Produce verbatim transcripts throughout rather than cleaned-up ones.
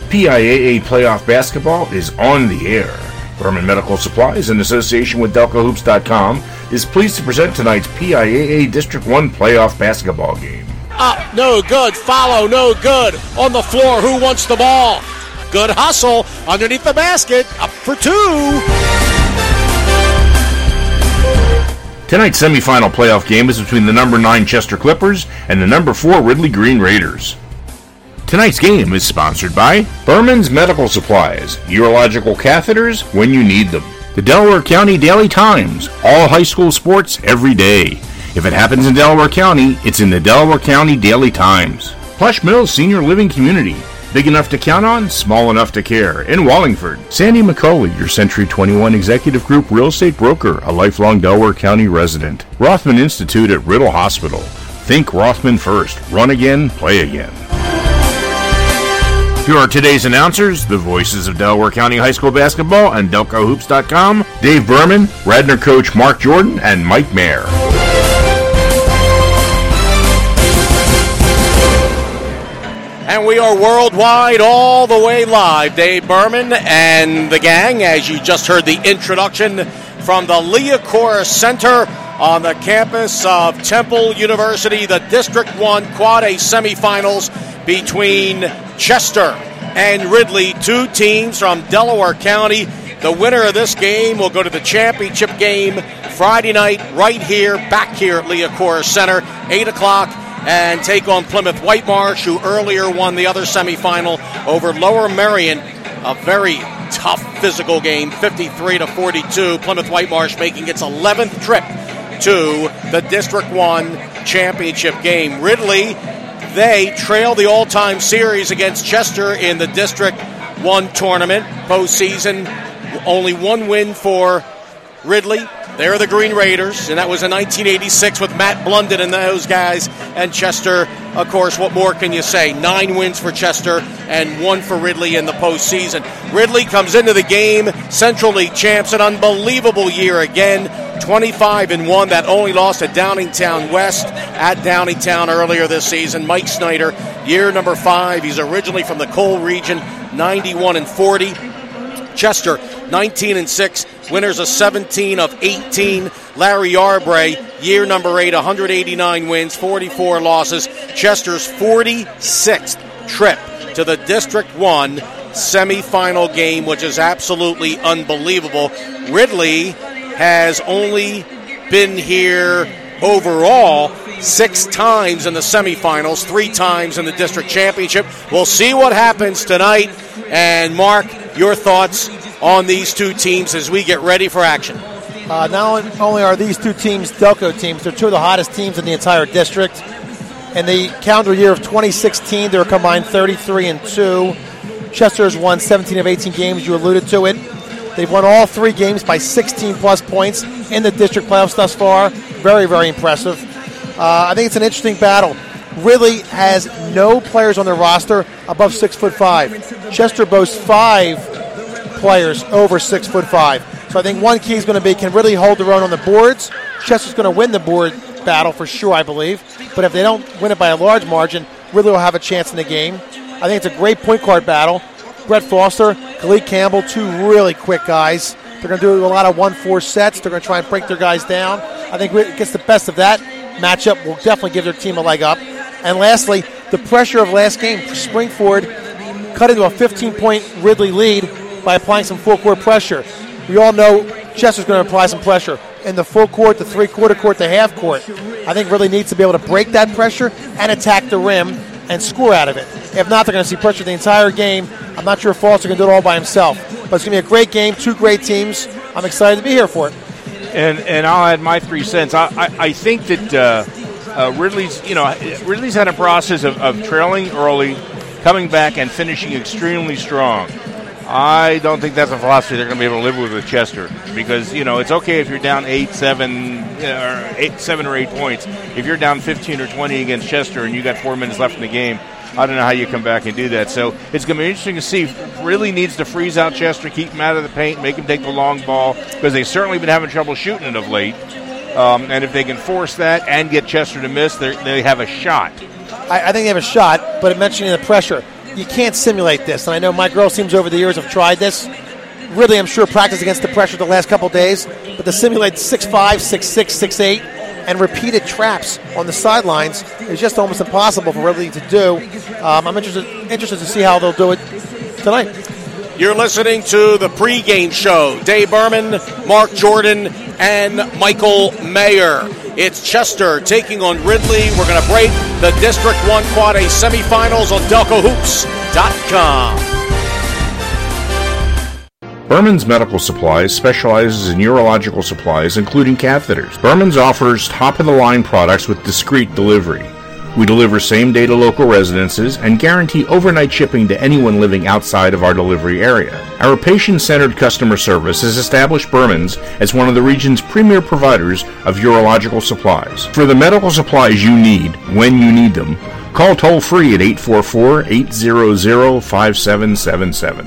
P I A A Playoff Basketball is on the air. Berman Medical Supplies, in association with Delco Hoops dot com, is pleased to present tonight's P I A A District one Playoff Basketball game. Up, no good. Follow, no good. On the floor, who wants the ball? Good hustle underneath the basket. Up for two. Tonight's semifinal playoff game is between the number nine Chester Clippers and the number four Ridley Green Raiders. Tonight's game is sponsored by Berman's Medical Supplies, urological catheters when you need them. The Delaware County Daily Times, all high school sports every day. If it happens in Delaware County, it's in the Delaware County Daily Times. Plush Mills Senior Living Community, big enough to count on, small enough to care, in Wallingford. Sandy McCauley, your Century twenty-one Executive Group real estate broker, a lifelong Delaware County resident. Rothman Institute at Riddle Hospital. Think Rothman first. Run again, play again. Here are today's announcers, the voices of Delaware County High School basketball and Delco Hoops dot com, Dave Berman, Radnor coach Mark Jordan, and Mike Mayer. And we are worldwide, all the way live. Dave Berman and the gang, as you just heard the introduction from the Liacouras Center on the campus of Temple University, the District one Quad A semifinals between Chester and Ridley, two teams from Delaware County. The winner of this game will go to the championship game Friday night right here, back here at Liacouras Center, eight o'clock, and take on Plymouth Whitemarsh, who earlier won the other semifinal over Lower Merion. A very tough physical game, fifty-three to forty-two. Plymouth Whitemarsh making its eleventh trip to the District one championship game. Ridley, they trail the all-time series against Chester in the District one tournament postseason. Only one win for Ridley. They're the Green Raiders, and that was in nineteen eighty-six with Matt Blunden and those guys. And Chester, of course, what more can you say? Nine wins for Chester and one for Ridley in the postseason. Ridley comes into the game, Central League champs, an unbelievable year again. twenty-five and one, that only lost at Downingtown West at Downingtown earlier this season. Mike Snyder, year number five. He's originally from the Cole region, ninety-one and forty. Chester, nineteen and six, winners of seventeen of eighteen. Larry Yarbray, year number eight, one hundred eighty-nine wins, forty-four losses. Chester's forty-sixth trip to the District one semifinal game, which is absolutely unbelievable. Ridley has only been here overall six times in the semifinals, three times in the district championship. We'll see what happens tonight. And Mark, your thoughts on these two teams as we get ready for action? Uh, not only are these two teams Delco teams, they're two of the hottest teams in the entire district. In the calendar year of twenty sixteen, they were combined thirty-three and two. Chester has won seventeen of eighteen games. You alluded to it. They've won all three games by sixteen plus points in the district playoffs thus far. Very, very impressive. Uh, I think it's an interesting battle. Ridley has no players on their roster above six foot five. Chester boasts five players over six foot five. So I think one key is going to be, can Ridley hold their own on the boards? Chester's going to win the board battle for sure, I believe. But if they don't win it by a large margin, Ridley will have a chance in the game. I think it's a great point guard battle. Brett Foster, Khalid Campbell, two really quick guys. They're going to do a lot of one four sets. They're going to try and break their guys down. I think it gets the best of that matchup will definitely give their team a leg up. And lastly, the pressure of last game. Springford cut into a fifteen-point Ridley lead by applying some full-court pressure. We all know Chester's going to apply some pressure in the full court, the three-quarter court, the half court. I think Ridley needs to be able to break that pressure and attack the rim and score out of it. If not, they're going to see pressure the entire game. I'm not sure if Foster can do it all by himself. But it's going to be a great game, two great teams. I'm excited to be here for it. And and I'll add my three cents. I, I, I think that uh, uh, Ridley's, you know, Ridley's had a process of, of trailing early, coming back, and finishing extremely strong. I don't think that's a philosophy they're going to be able to live with with Chester, because, you know, it's okay if you're down eight, seven, or eight, seven or eight points. If you're down fifteen or twenty against Chester and you got four minutes left in the game, I don't know how you come back and do that. So it's going to be interesting to see. Really needs to freeze out Chester, keep him out of the paint, make him take the long ball, because they've certainly been having trouble shooting it of late. Um, and if they can force that and get Chester to miss, they have a shot. I, I think they have a shot, but mentioning the pressure, you can't simulate this. And I know my girls teams over the years have tried this. Really, I'm sure practice against the pressure the last couple days. But to simulate six five, six six, six eight, and repeated traps on the sidelines is just almost impossible for Ridley to do. Um, I'm interested interested to see how they'll do it tonight. You're listening to the pregame show. Dave Berman, Mark Jordan, and Michael Mayer. It's Chester taking on Ridley. We're going to break the District one Quad A semifinals on Delco Hoops dot com. Berman's Medical Supplies specializes in urological supplies, including catheters. Berman's offers top-of-the-line products with discreet delivery. We deliver same-day to local residences and guarantee overnight shipping to anyone living outside of our delivery area. Our patient-centered customer service has established Berman's as one of the region's premier providers of urological supplies. For the medical supplies you need, when you need them, call toll-free at eight four four, eight hundred, five seven seven seven.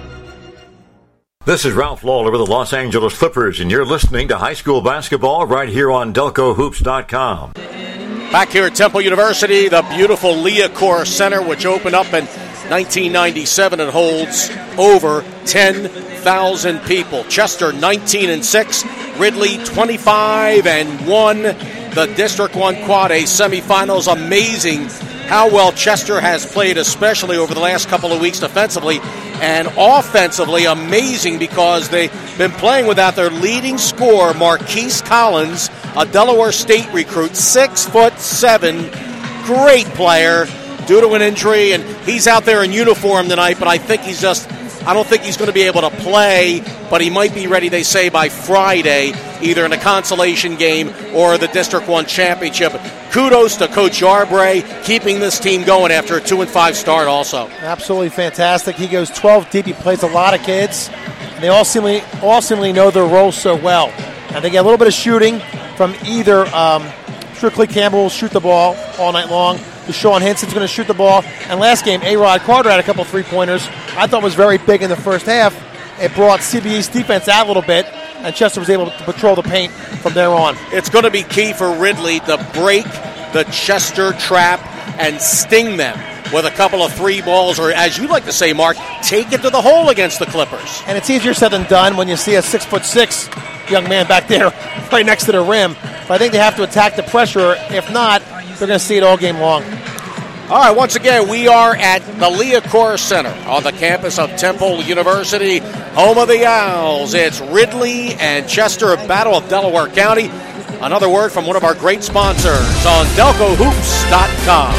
This is Ralph Lawler with the Los Angeles Clippers, and you're listening to high school basketball right here on Delco Hoops dot com. Back here at Temple University, the beautiful Liacouras Center, which opened up in nineteen ninety-seven, and holds over ten thousand people. Chester nineteen and six, Ridley twenty-five and one. The District one Quad A semifinals. Amazing how well Chester has played, especially over the last couple of weeks defensively and offensively. Amazing because they've been playing without their leading scorer, Marquise Collins, a Delaware State recruit, six foot seven, great player, due to an injury, and he's out there in uniform tonight, but I think he's just, I don't think he's going to be able to play, but he might be ready, they say, by Friday, either in a consolation game or the District one championship. Kudos to Coach Yarbray, keeping this team going after a two and five start also. Absolutely fantastic. He goes twelve deep. He plays a lot of kids. And they all seemingly, all seemingly know their roles so well. And they get a little bit of shooting from either um, Strictly Campbell will shoot the ball all night long. Deshaun Hinson's going to shoot the ball. And last game, A-Rod Carter had a couple three-pointers. I thought was very big in the first half. It brought C B E's defense out a little bit, and Chester was able to patrol the paint from there on. It's going to be key for Ridley to break the Chester trap and sting them with a couple of three balls, or as you like to say, Mark, take it to the hole against the Clippers. And it's easier said than done when you see a six foot six young man back there right next to the rim. But I think they have to attack the pressure. If not, they're going to see it all game long. All right, once again, we are at the Liacouras Center on the campus of Temple University, home of the Owls. It's Ridley and Chester, a battle of Delaware County. Another word from one of our great sponsors on Delco Hoops dot com.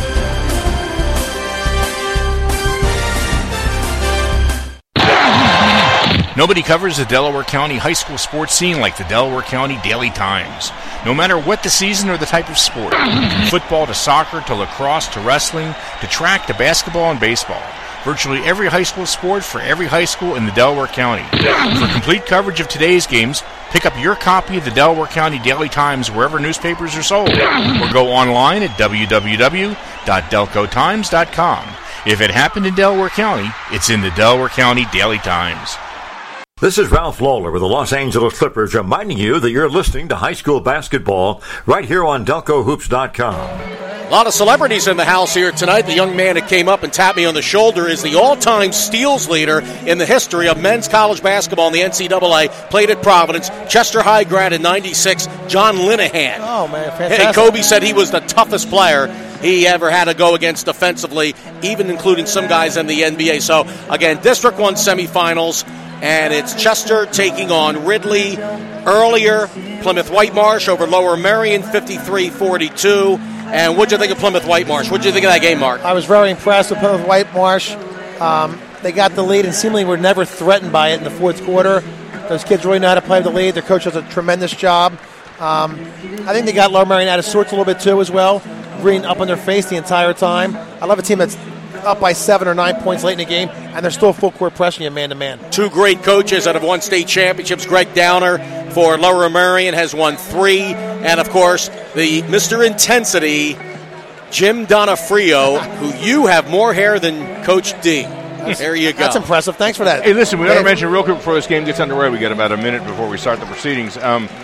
Nobody covers the Delaware County high school sports scene like the Delaware County Daily Times. No matter what the season or the type of sport, from football to soccer to lacrosse to wrestling to track to basketball and baseball, virtually every high school sport for every high school in the Delaware County. For complete coverage of today's games, pick up your copy of the Delaware County Daily Times wherever newspapers are sold, or go online at w w w dot delco times dot com. If it happened in Delaware County, it's in the Delaware County Daily Times. This is Ralph Lawler with the Los Angeles Clippers, reminding you that you're listening to high school basketball right here on Delco Hoops dot com. A lot of celebrities in the house here tonight. The young man that came up and tapped me on the shoulder is the all-time steals leader in the history of men's college basketball in the N C double A. Played at Providence. Chester High grad in ninety-six, John Linehan. Oh, man, fantastic. Hey, Kobe said he was the toughest player he ever had to go against defensively, even including some guys in the N B A. So, again, District one semifinals. And it's Chester taking on Ridley. Earlier, Plymouth Whitemarsh over Lower Merion, fifty-three forty-two. And what'd you think of Plymouth Whitemarsh? What'd you think of that game, Mark? I was very impressed with Plymouth Whitemarsh. Um, they got the lead and seemingly were never threatened by it in the fourth quarter. Those kids really know how to play the lead. Their coach does a tremendous job. Um, I think they got Lower Merion out of sorts a little bit, too, as well. Green up in their face the entire time. I love a team that's up by seven or nine points late in the game, and they're still full court pressing you man-to-man. Two great coaches that have won state championships. Greg Downer for Lower Merion has won three. And, of course, the Mister Intensity, Jim Donofrio, who you have more hair than Coach D. There you go. That's impressive. Thanks for that. Hey, listen, we got to Dave. mention real quick before this game gets underway. We got about a minute before we start the proceedings. Um,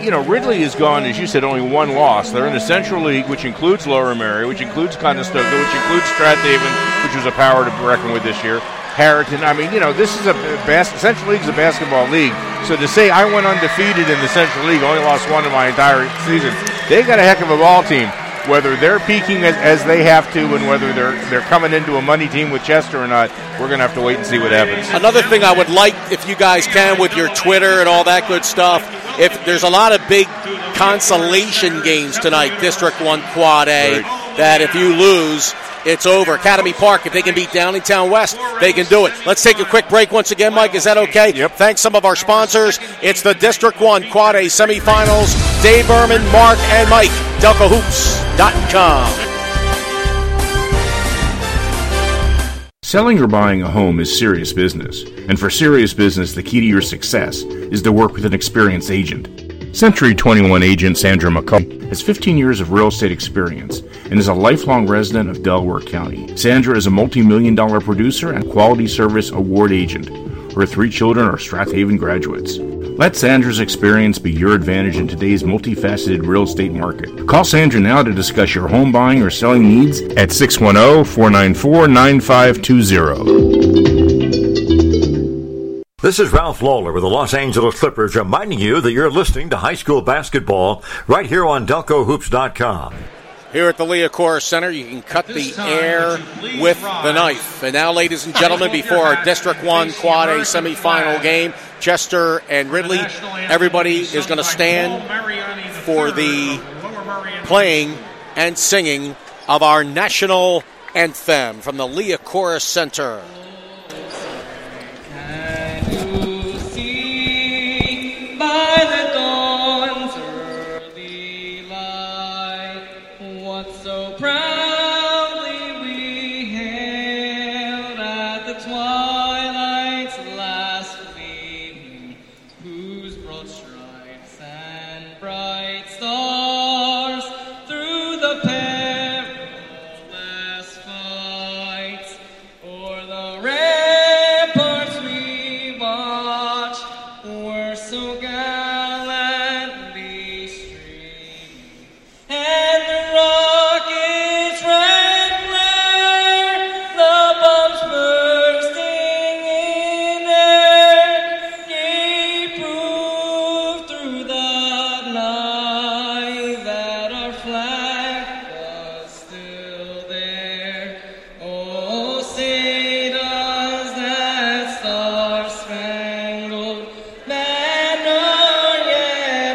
you know, Ridley has gone, as you said, only one loss. They're in the Central League, which includes Lower Merion, which includes Conestoga, which includes Strathaven, which was a power to reckon with this year. Harrington. I mean, you know, this is a bas- Central League is a basketball league. So to say I went undefeated in the Central League, only lost one in my entire season, they got a heck of a ball team. Whether they're peaking as, as they have to, and whether they're they're coming into a money team with Chester or not, we're going to have to wait and see what happens. Another thing I would like, if you guys can, with your Twitter and all that good stuff, if there's a lot of big consolation games tonight, District one Quad A, right, that if you lose, it's over. Academy Park, if they can beat Downingtown West, they can do it. Let's take a quick break once again, Mike. Is that okay? Yep. Thanks some of our sponsors. It's the District one Quad A semifinals. Dave Berman, Mark, and Mike. Delco Hoops dot com. Selling or buying a home is serious business, and for serious business, the key to your success is to work with an experienced agent. Century twenty-one agent Sandra McCullough has fifteen years of real estate experience and is a lifelong resident of Delaware County. Sandra is a multi-million dollar producer and quality service award agent. Her three children are Strathaven graduates. Let Sandra's experience be your advantage in today's multifaceted real estate market. Call Sandra now to discuss your home buying or selling needs at six one zero, four nine four, nine five two zero. This is Ralph Lawler with the Los Angeles Clippers reminding you that you're listening to high school basketball right here on Delco Hoops dot com. Here at the Liacouras Center, you can cut the air with the knife. And now, ladies and gentlemen, before our District one Quad A semifinal game, Chester and Ridley, everybody is going to stand for the playing and singing of our national anthem from the Liacouras Center. By the dawn's early light, what so proudly we hailed at the twilight's last gleam, whose broad stripes and bright stars through the perilous fights o'er the ramparts we watched were so gallantly streaming, and the rockets' red glare, the bombs bursting in air, gave proof through the night that our flag was still there. Oh, say does that star-spangled banner yet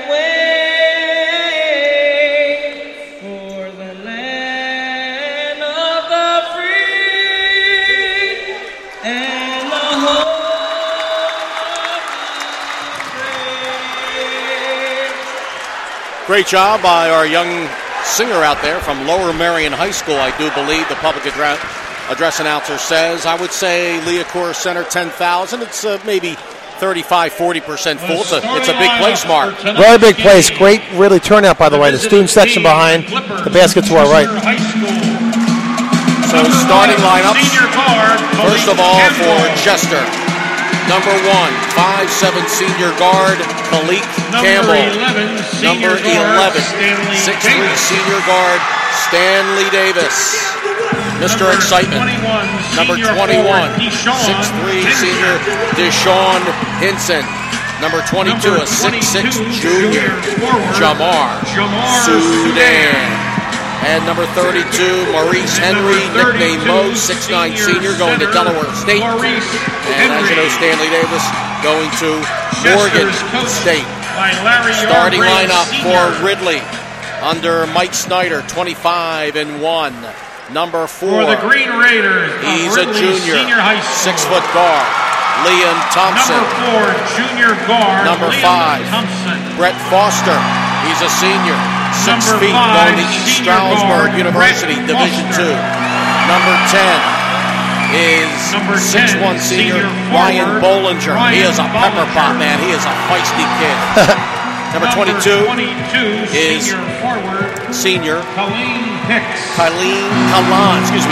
wave for the land of the free and the home of the brave. Great job by our young singer out there from Lower Merion High School, I do believe the public address, address announcer says. I would say Liacouras Center ten thousand. It's uh, maybe thirty-five, forty percent full. It's a, it's a big place, Mark. Very big place. Great, really turnout, by the way. The student section behind, the basket to our right. So starting lineups, first of all for Chester. Number one, five seven senior guard, Khalik Campbell. Number eleven, six three senior guard, Stanley Davis. Mister Excitement. Number twenty-one, six three senior, Deshaun Hinson. Number twenty-two, a six six junior, Jamar Sudan. And number thirty-two, Maurice Henry, nicknamed Mo, six nine senior, going to Delaware State. And as you know, Stanley Davis going to Morgan State. Starting lineup for Ridley under Mike Snyder, twenty-five and one. Number four, for the Green Raiders, he's a Ridley junior, Senior High School. six-foot guard, Liam Thompson. Number four, junior guard, Number Liam five, Thompson. Brett Foster, he's a senior, six Number feet, five, going to East senior Stroudsburg guard, University, Brett Division Foster. two. Number ten is Number six one ten, senior, senior Ryan forward, Bollinger. Ryan He is a pepper pot, Bollinger. man. He is a feisty kid. Number twenty-two twenty-two, is senior forward, senior Colleen Hicks. Kylene Kalan, excuse me,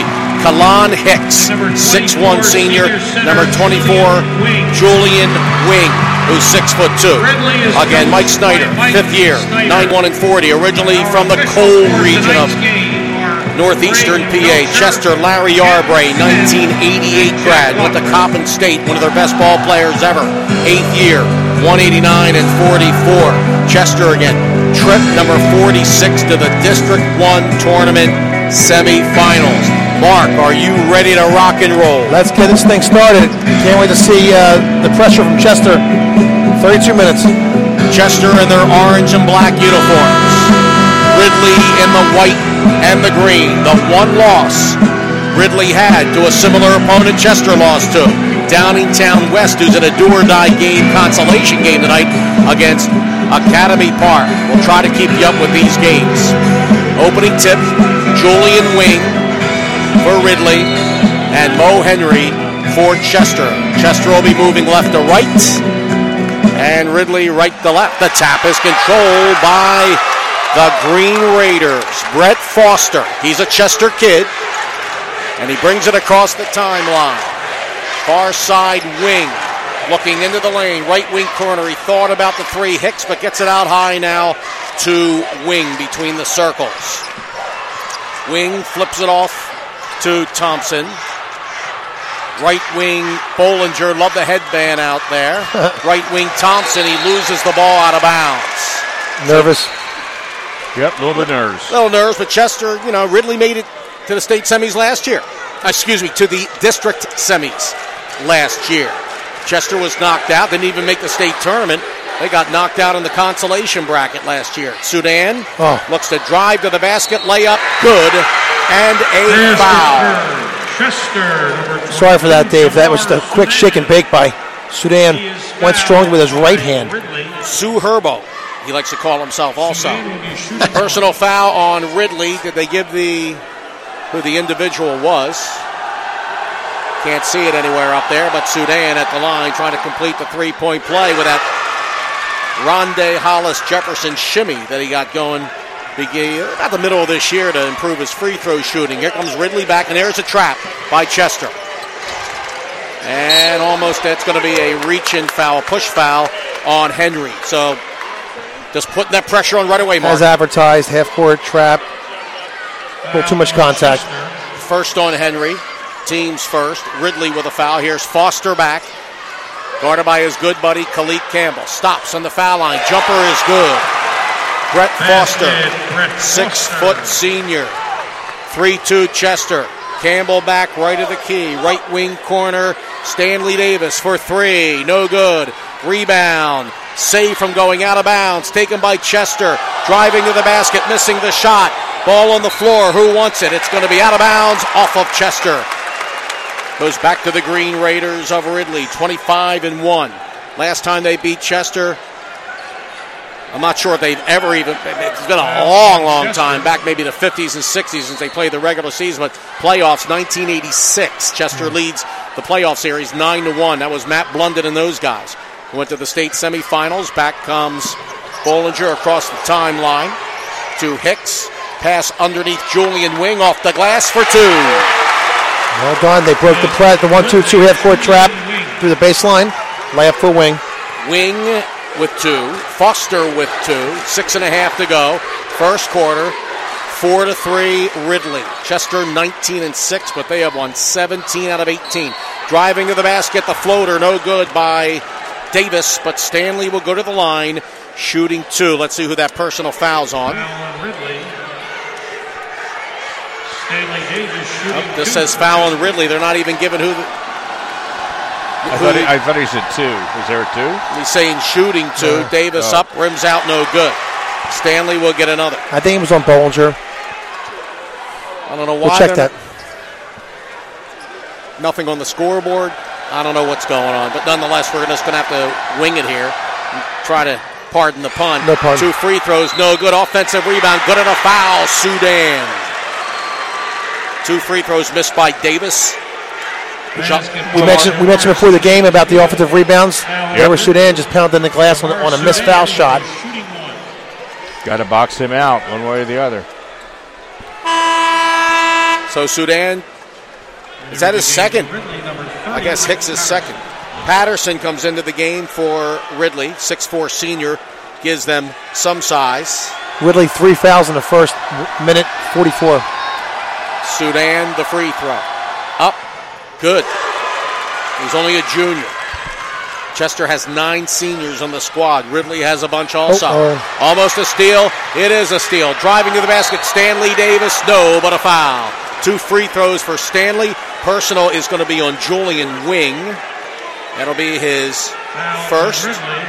Kalan Hicks, six one senior. Number twenty-four, Julian Wing, who's six foot two. Again, Mike Snyder, fifth year, nine one and forty, originally from the coal region of northeastern P A. Chester, Larry Arbray, nineteen eighty-eight grad, went to Coppin State, one of their best ball players ever. Eighth year, one eighty-nine and forty-four. Chester again, trip number forty-six to the District one tournament semifinals. Mark, are you ready to rock and roll? Let's get this thing started. Can't wait to see uh, the pressure from Chester. thirty-two minutes. Chester in their orange and black uniforms. Ridley in the white and the green. The one loss Ridley had to a similar opponent Chester lost to. Downingtown West, who's in a do-or-die game, consolation game tonight against Academy Park. We'll try to keep you up with these games. Opening tip, Julian Wing for Ridley and Mo Henry for Chester. Chester will be moving left to right and Ridley right to left. The tap is controlled by the Green Raiders. Brett Foster, he's a Chester kid, and he brings it across the timeline. Far side wing, looking into the lane, right wing corner. He thought about the three. Hicks, but gets it out high now to Wing between the circles. Wing flips it off to Thompson. Right wing Bollinger, love the headband out there. Right wing Thompson, he loses the ball out of bounds. Nervous. Yep, a little bit nervous. Little nerves, but Chester, you know, Ridley made it to the state semis last year. Excuse me, to the district semis last year. Chester was knocked out, didn't even make the state tournament. They got knocked out in the consolation bracket last year. Sudan oh. looks to drive to the basket, layup, good, and a foul. Chester. Sorry for that, Dave. That was the quick shake and bake by Sudan. Went strong with his right hand. Sue Herbo, he likes to call himself also. Personal foul on Ridley. Did they give the who the individual was? Can't see it anywhere up there, but Sudan at the line trying to complete the three-point play with that Rondé Hollis Jefferson shimmy that he got going about the middle of this year to improve his free throw shooting. Here comes Ridley back, and there's a trap by Chester. And almost that's going to be a reach-in foul, push foul on Henry. So just putting that pressure on right away, Mark. As advertised, half-court trap. A little too much contact. First on Henry. Teams first. Ridley with a foul. Here's Foster back. Guarded by his good buddy, Khalid Campbell. Stops on the foul line. Jumper is good. Brett Foster, six-foot senior. three two Chester. Campbell back right of the key. Right wing corner. Stanley Davis for three. No good. Rebound. Save from going out of bounds. Taken by Chester. Driving to the basket. Missing the shot. Ball on the floor. Who wants it? It's going to be out of bounds. Off of Chester. Goes back to the Green Raiders of Ridley. twenty-five and one. Last time they beat Chester, I'm not sure if they've ever even, it's been a long, long time, back maybe the fifties and sixties since they played the regular season, but playoffs, nineteen eighty-six. Chester leads the playoff series nine to one. That was Matt Blunden and those guys who went to the state semifinals. Back comes Bollinger across the timeline to Hicks. Pass underneath Julian Wing off the glass for two. Well done. They broke the play, the one two two half-court trap through the baseline. Layup for Wing. Wing with two. Foster with two. Six and a half to go. First quarter. Four to three Ridley. Chester nineteen and six, but they have won seventeen out of eighteen. Driving to the basket, the floater, no good by Davis, but Stanley will go to the line, shooting two. Let's see who that personal foul's on. Oh, this says foul on Ridley. They're not even giving who. The, I, thought he, I thought he said two. Is there a two? He's saying shooting two. Uh, Davis oh. up, rims out, no good. Stanley will get another. I think it was on Bollinger. I don't know why. We'll check that. Nothing on the scoreboard. I don't know what's going on, but nonetheless, we're just going to have to wing it here and try to pardon the pun. No pun. Two free throws, no good. Offensive rebound, good enough foul. Sudan. Two free throws missed by Davis. We mentioned we mentioned before the game about the offensive rebounds. Yep. There was Sudan just pounding the glass on, on a missed foul shot. Got to box him out one way or the other. So Sudan Is that his second? I guess Hicks is second. Patterson comes into the game for Ridley, six foot four senior, gives them some size. Ridley, three fouls in the first minute, forty-four. Sudan, the free throw. Up. Good. He's only a junior. Chester has nine seniors on the squad. Ridley has a bunch also. Uh-oh. Almost a steal. It is a steal. Driving to the basket, Stanley Davis. No, but a foul. Two free throws for Stanley. Personal is going to be on Julian Wing. That'll be his first.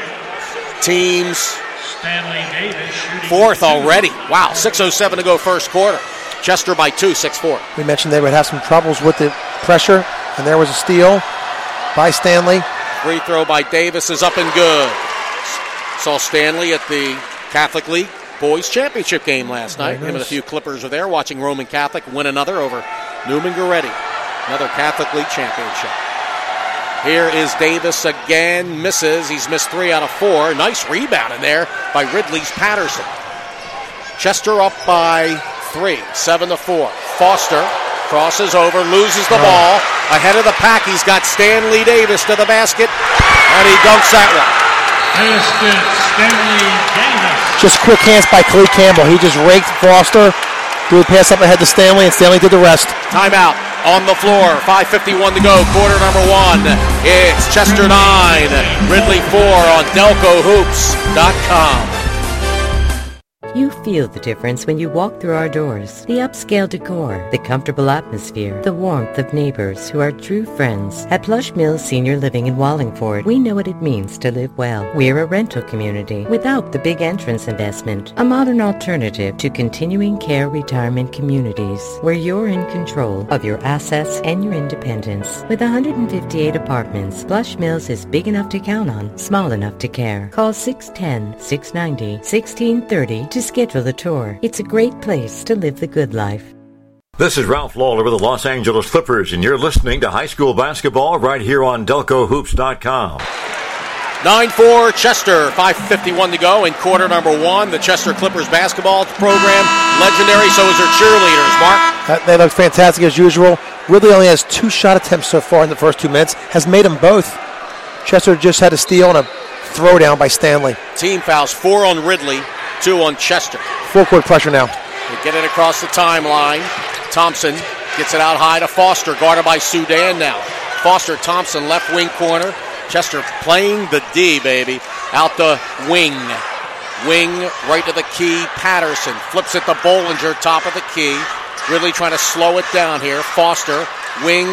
Team's Stanley Davis fourth already. Wow, six oh seven to go first quarter. Chester by two, six four. We mentioned they would have some troubles with the pressure, and there was a steal by Stanley. Free throw by Davis is up and good. Saw Stanley at the Catholic League Boys Championship game last night. Him and a few Clippers are there watching Roman Catholic win another over Newman Goretti. Another Catholic League championship. Here is Davis again. Misses. He's missed three out of four. Nice rebound in there by Ridley's Patterson. Chester up by three, seven to four. Foster crosses over, loses the ball. Ahead of the pack, he's got Stanley Davis to the basket, and he dunks that one. Basket, Stanley Davis. Just quick hands by Khalid Campbell. He just raked Foster, threw the pass up ahead to Stanley, and Stanley did the rest. Timeout on the floor. five fifty-one to go. Quarter number one. It's Chester nine, Ridley four on Delco Hoops dot com. You feel the difference when you walk through our doors. The upscale decor, the comfortable atmosphere, the warmth of neighbors who are true friends. At Plush Mills Senior Living in Wallingford, we know what it means to live well. We're a rental community without the big entrance investment. A modern alternative to continuing care retirement communities where you're in control of your assets and your independence. With one hundred fifty-eight apartments, Plush Mills is big enough to count on, small enough to care. Call six one zero, six nine zero, one six three zero to schedule a tour. It's a great place to live the good life. This is Ralph Lawler with the Los Angeles Clippers, and you're listening to high school basketball right here on Delco Hoops dot com. nine four Chester, five fifty-one to go in quarter number one. The Chester Clippers basketball program, legendary, so is their cheerleaders, Mark. That, they look fantastic as usual. Ridley only has two shot attempts so far in the first two minutes, has made them both. Chester just had a steal and a throwdown by Stanley. Team fouls, four on Ridley, two on Chester. Full court pressure now. They get it across the timeline. Thompson gets it out high to Foster, guarded by Sudan now. Foster, Thompson, left wing corner. Chester playing the D, baby. Out the wing. Wing right to the key. Patterson flips it to Bollinger, top of the key. Ridley trying to slow it down here. Foster, wing.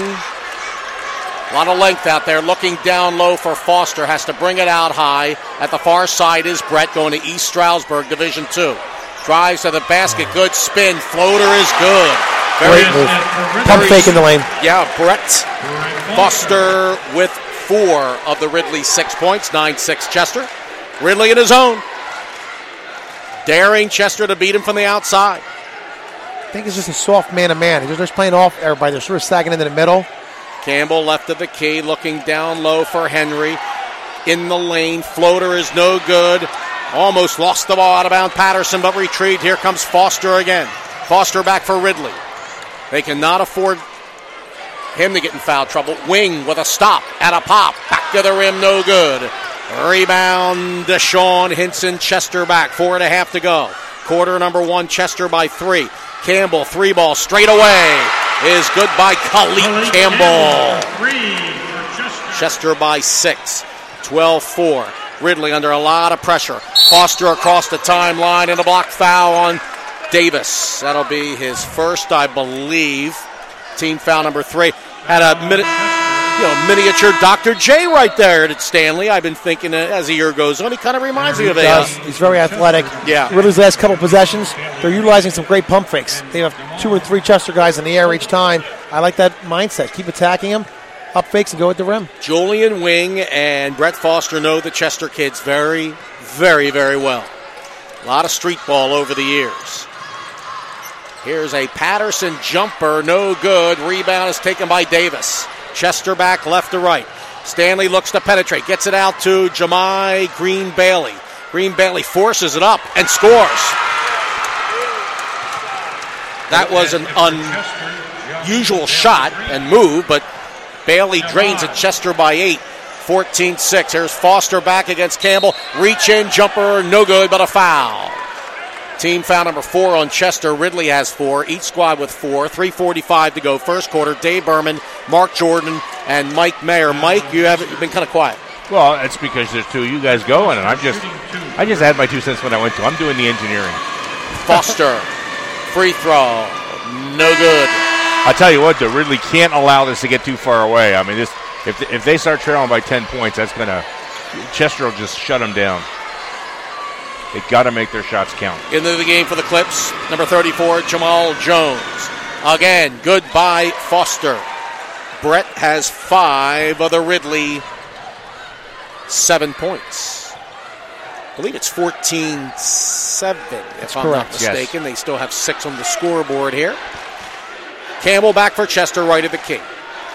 A lot of length out there. Looking down low for Foster. Has to bring it out high. At the far side is Brett going to East Stroudsburg, Division two. Drives to the basket. Good spin. Floater is good. Very, Great move. Pump fake in the lane. Yeah, Brett Foster with four of the Ridley six points. nine six Chester. Ridley in his own. Daring Chester to beat him from the outside. I think it's just a soft man-to-man. They're just playing off everybody. They're sort of sagging into the middle. Campbell left of the key, looking down low for Henry. In the lane, floater is no good. Almost lost the ball out of bounds. Patterson, but retrieved. Here comes Foster again. Foster back for Ridley. They cannot afford him to get in foul trouble. Wing with a stop and a pop. Back to the rim, no good. Rebound, Deshaun Hinson. Chester back. Four and a half to go. Quarter number one, Chester by three. Campbell, three ball straight away. Is good by Khalid Campbell. Chester. Chester by six. twelve four. Ridley under a lot of pressure. Foster across the timeline and a block foul on Davis. That'll be his first, I believe. Team foul number three. Had a minute, you know, miniature Doctor J right there at Stanley. I've been thinking as the year goes on, he kind of reminds me of He a. does. He's very athletic. Yeah. Ridley's last couple possessions, they're utilizing some great pump fakes. They have two or three Chester guys in the air each time. I like that mindset. Keep attacking him, up fakes, and go at the rim. Julian Wing and Brett Foster know the Chester kids very, very, very well. A lot of street ball over the years. Here's a Patterson jumper, no good. Rebound is taken by Davis. Chester back left to right. Stanley looks to penetrate, gets it out to Jemai Green Bailey. Green Bailey forces it up and scores. That was an un, usual shot and move, but Bailey drains it. Chester by eight, fourteen six. Here's Foster back against Campbell. Reach in, jumper, no good, but a foul. Team foul number four on Chester. Ridley has four. Each squad with four. three forty-five to go. First quarter. Dave Berman, Mark Jordan, and Mike Mayer. Mike, you haven't you've been kind of quiet. Well, it's because there's two of you guys going, and I'm just, I just had my two cents when I went to. I'm doing the engineering. Foster, free throw, no good. I'll tell you what, though, Ridley can't allow this to get too far away. I mean, this if if they start trailing by ten points, that's gonna Chester will just shut them down. They got to make their shots count. Into the game for the Clips, number thirty-four, Jamal Jones. Again, goodbye, Foster. Brett has five of the Ridley seven points. I believe it's fourteen seven, if I'm not mistaken. Yes. They still have six on the scoreboard here. Campbell back for Chester, right of the key.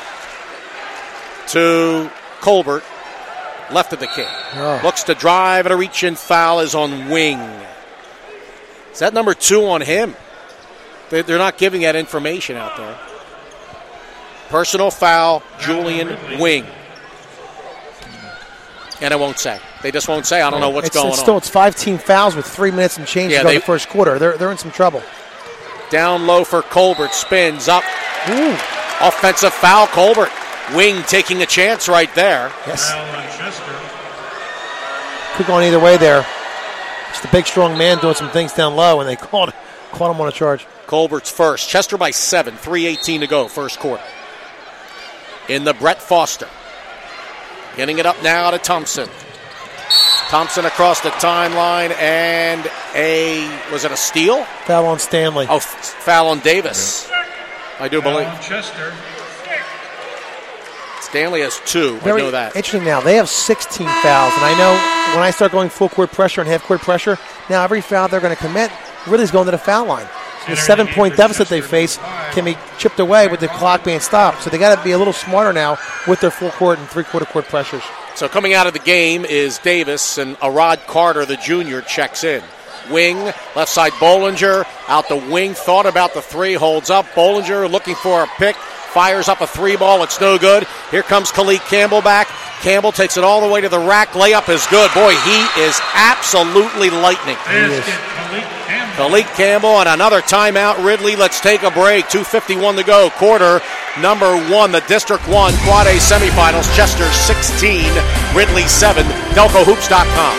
To Colbert, left of the key. Oh. Looks to drive, and a reach-in foul is on Wing. Is that number two on him? They're not giving that information out there. Personal foul, Julian Wing. And it won't say. They just won't say. I don't know what's it's, going it's on. Still, it's five team fouls with three minutes and change yeah, to go they, in the first quarter. They're, they're in some trouble. Down low for Colbert. Spins up. Ooh. Offensive foul, Colbert. Wing taking a chance right there. Yes. Could go on either way there. Just a big, strong man doing some things down low, and they caught, caught him on a charge. Colbert's first. Chester by seven. three eighteen to go, first quarter. In the Brett Foster. Getting it up now to Thompson. Thompson across the timeline, and a, was it a steal? Foul on Stanley. Oh, f- foul on Davis. I do believe. Chester. Stanley has two. Very I know that. Interesting now. They have sixteen fouls, and I know when I start going full court pressure and half court pressure, now every foul they're going to commit really is going to the foul line. So the seven-point deficit they face can be chipped away with the clock being stopped. So they got to be a little smarter now with their full court and three-quarter court pressures. So coming out of the game is Davis, and Arad Carter, the junior, checks in. Wing, left side Bollinger, out the wing, thought about the three, holds up. Bollinger looking for a pick, fires up a three ball, it's no good. Here comes Khalid Campbell back. Campbell takes it all the way to the rack, layup is good. Boy, he is absolutely lightning. Khalid Campbell and another timeout. Ridley, let's take a break. two fifty-one to go. Quarter number one, the District one Quad A semifinals. Chester sixteen, Ridley seven. Delco Hoops dot com.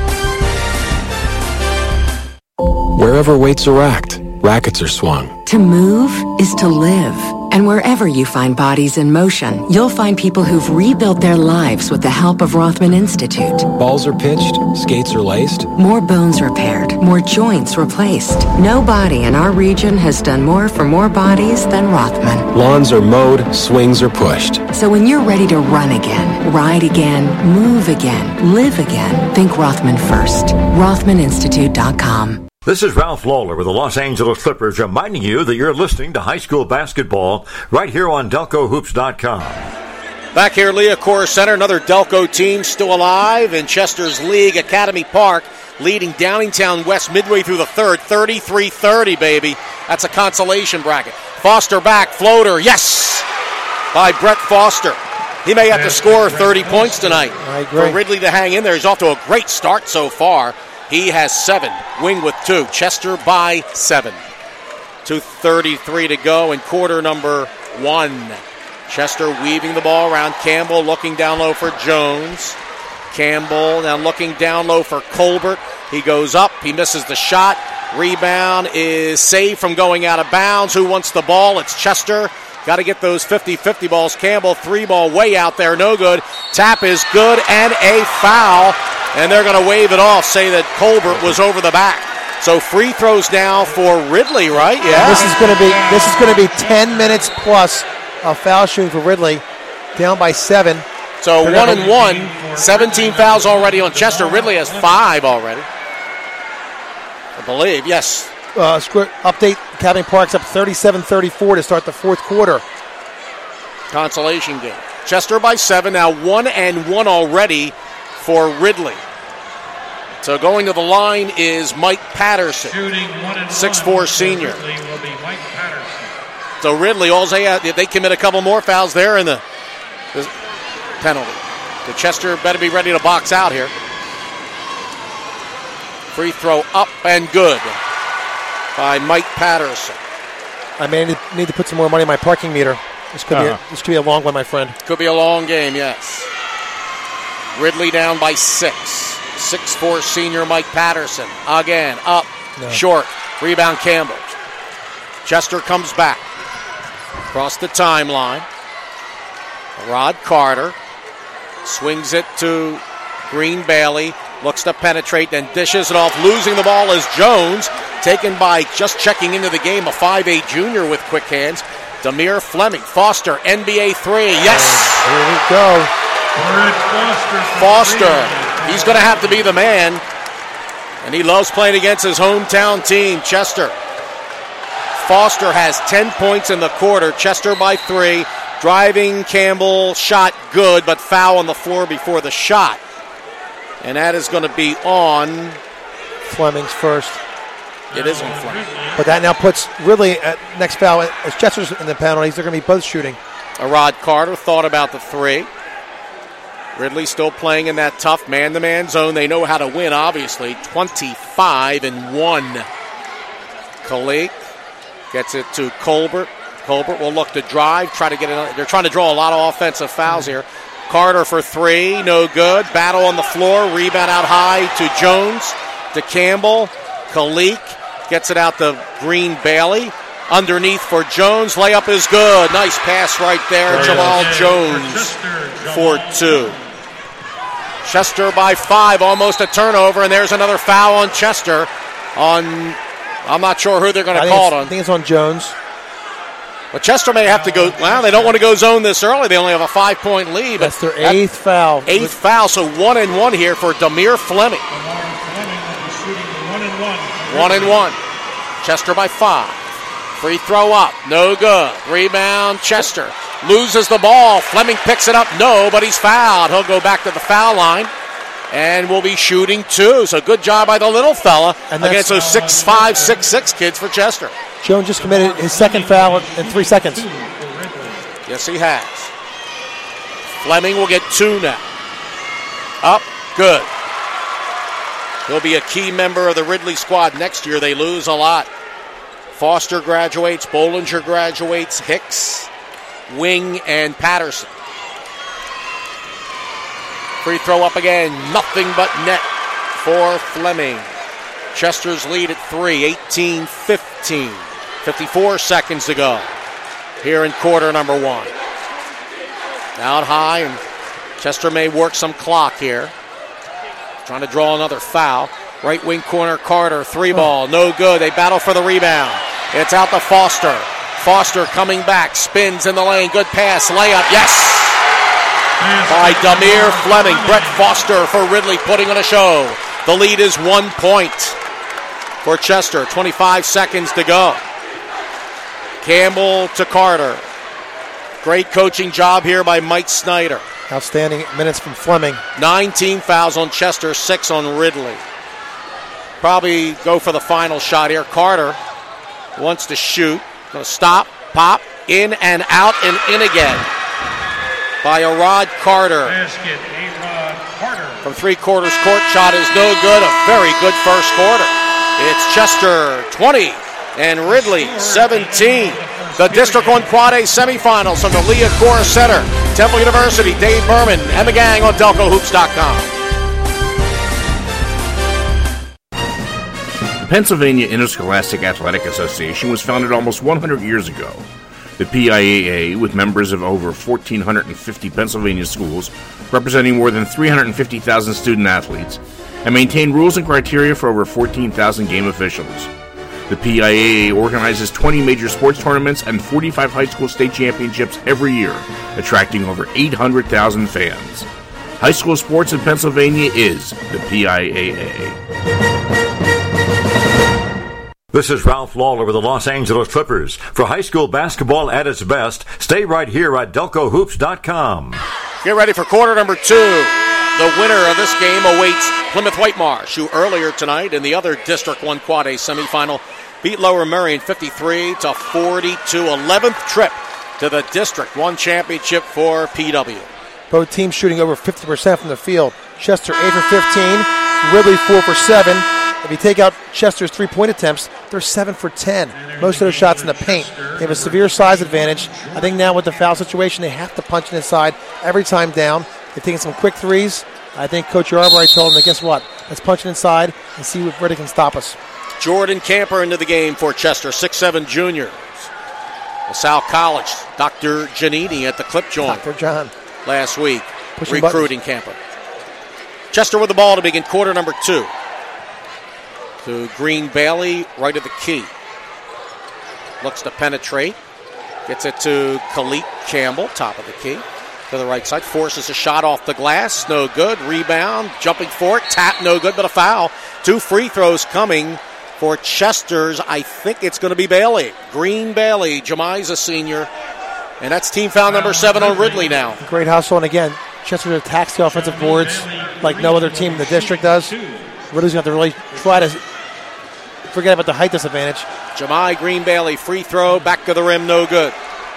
Wherever weights are racked, rackets are swung. To move is to live. And wherever you find bodies in motion, you'll find people who've rebuilt their lives with the help of Rothman Institute. Balls are pitched, skates are laced. More bones repaired, more joints replaced. No body in our region has done more for more bodies than Rothman. Lawns are mowed, swings are pushed. So when you're ready to run again, ride again, move again, live again, think Rothman first. Rothman Institute dot com. This is Ralph Lawler with the Los Angeles Clippers reminding you that you're listening to high school basketball right here on Delco Hoops dot com. Back here, Liacouras Center, another Delco team still alive in Chester's League. Academy Park leading Downingtown West midway through the third, thirty-three thirty, baby. That's a consolation bracket. Foster back, floater, yes, by Brett Foster. He may have to score thirty points tonight for Ridley to hang in there. He's off to a great start so far. He has seven. Wing with two. Chester by seven. two thirty-three to go in quarter number one. Chester weaving the ball around. Campbell looking down low for Jones. Campbell now looking down low for Colbert. He goes up. He misses the shot. Rebound is saved from going out of bounds. Who wants the ball? It's Chester. Got to get those fifty-fifty balls. Campbell, three ball way out there. No good. Tap is good and a foul. And they're going to wave it off, say that Colbert was over the back. So free throws now for Ridley, right? Yeah. This is going to be this is going to be ten minutes plus of foul shooting for Ridley, down by seven. So they're one and one, seventeen fouls already on Chester. Ridley has five already, I believe. Yes. Uh, update: Academy Park's up thirty-seven thirty-four to start the fourth quarter. Consolation game. Chester by seven now, one and one already for Ridley. So going to the line is Mike Patterson, Shooting one and six four one senior. Ridley will be Mike Patterson. So Ridley, all they have, if they commit a couple more fouls there in the, the penalty. The Chester better be ready to box out here. Free throw up and good by Mike Patterson. I may need, need to put some more money in my parking meter. This could, uh-huh. be, a, this could be a long one, my friend. Could be a long game, yes. Ridley down by six. six four senior Mike Patterson. Again, up, no. Short. Rebound Campbell. Chester comes back. Across the timeline. Rod Carter swings it to Green Bailey. Looks to penetrate, then dishes it off. Losing the ball is Jones. Taken by, just checking into the game, a five eight junior with quick hands. Demir Fleming. Foster, N B A three. Yes! Here we go. Foster. He's going to have to be the man. And he loves playing against his hometown team, Chester. Foster has ten points in the quarter. Chester by three. Driving, Campbell, shot good, but foul on the floor before the shot. And that is going to be on Fleming's first. It is on Fleming. But that now puts Ridley at next foul. As Chester's in the penalties, they're going to be both shooting. Arod Carter thought about the three. Ridley still playing in that tough man-to-man zone. They know how to win, obviously. twenty-five and one. Kalik gets it to Colbert. Colbert will look to drive, try to get it. They're trying to draw a lot of offensive fouls here. Carter for three, no good. Battle on the floor, rebound out high to Jones, to Campbell. Kalik gets it out to Green Bailey. Underneath for Jones, layup is good. Nice pass right there, Jamal Jones for two. Chester by five, almost a turnover, and there's another foul on Chester. On, I'm not sure who they're going to call it on. I think it's on Jones. But Chester may have to go, well, they don't want to go zone this early. They only have a five-point lead. That's their eighth that, foul. Eighth foul, so one and one here for Demir Fleming. One and one. Chester by five. Free throw up, no good. Rebound, Chester. Loses the ball. Fleming picks it up, no, but he's fouled. He'll go back to the foul line. And will be shooting two. So good job by the little fella against those six five, six six kids for Chester. Jones just committed his second foul in three seconds. Yes, he has. Fleming will get two now. Up, good. He'll be a key member of the Ridley squad next year. They lose a lot. Foster graduates, Bollinger graduates, Hicks, Wing, and Patterson. Free throw up again, nothing but net for Fleming. Chester's lead at three, eighteen fifteen. fifty-four seconds to go here in quarter number one. Out high, and Chester may work some clock here. Trying to draw another foul. Right wing corner, Carter, three ball, no good. They battle for the rebound. It's out to Foster. Foster coming back, spins in the lane, good pass, layup, yes! By Demir Fleming. Brett Foster for Ridley putting on a show. The lead is one point for Chester. twenty-five seconds to go. Campbell to Carter. Great coaching job here by Mike Snyder. Outstanding minutes from Fleming. Nine team fouls on Chester, six on Ridley. Probably go for the final shot here. Carter wants to shoot. Going to stop, pop, in and out and in again. By Arod Carter. Basket, A-Rod Carter. From three quarters court, shot is no good. A very good first quarter. It's Chester twenty and Ridley seventeen. The District one Quad A semifinals from the Liacouras Center. Temple University, Dave Berman and the gang on Delco Hoops dot com. The Pennsylvania Interscholastic Athletic Association was founded almost one hundred years ago. The P I A A, with members of over one thousand four hundred fifty Pennsylvania schools, representing more than three hundred fifty thousand student athletes, and maintain rules and criteria for over fourteen thousand game officials. The P I A A organizes twenty major sports tournaments and forty-five high school state championships every year, attracting over eight hundred thousand fans. High school sports in Pennsylvania is the P I A A. This is Ralph Lawler with the Los Angeles Clippers. For high school basketball at its best, stay right here at Delco Hoops dot com. Get ready for quarter number two. The winner of this game awaits Plymouth Whitemarsh, who earlier tonight in the other District one Quad A semifinal beat Lower Merion fifty-three to forty-two. eleventh trip to the District one championship for P W. Both teams shooting over fifty percent from the field. Chester eight for fifteen, Ridley four for seven. If you take out Chester's three-point attempts, they're seven for ten. Most of their shots in the paint. They have a severe size advantage. I think now with the foul situation, they have to punch it inside every time down. They're taking some quick threes. I think Coach Arbright told them, guess what? Let's punch it inside and see if Ridley can stop us. Jordan Camper into the game for Chester, six seven junior. LaSalle College, Doctor Giannini at the clip joint. Doctor John. Last week, Pushing recruiting buttons. Camper. Chester with the ball to begin quarter number two. To Green Bailey, right of the key. Looks to penetrate. Gets it to Khalid Campbell, top of the key. To the right side. Forces a shot off the glass. No good. Rebound. Jumping for it. Tap. No good, but a foul. Two free throws coming for Chester's. I think it's going to be Bailey. Green Bailey. Jemiza senior. And that's team foul number seven on Ridley now. Great hustle. And again, Chester attacks the offensive boards like no other team in the district does. Ridley's going to have to really try to forget about the height disadvantage. Jemai Green Bailey, free throw, back to the rim, no good.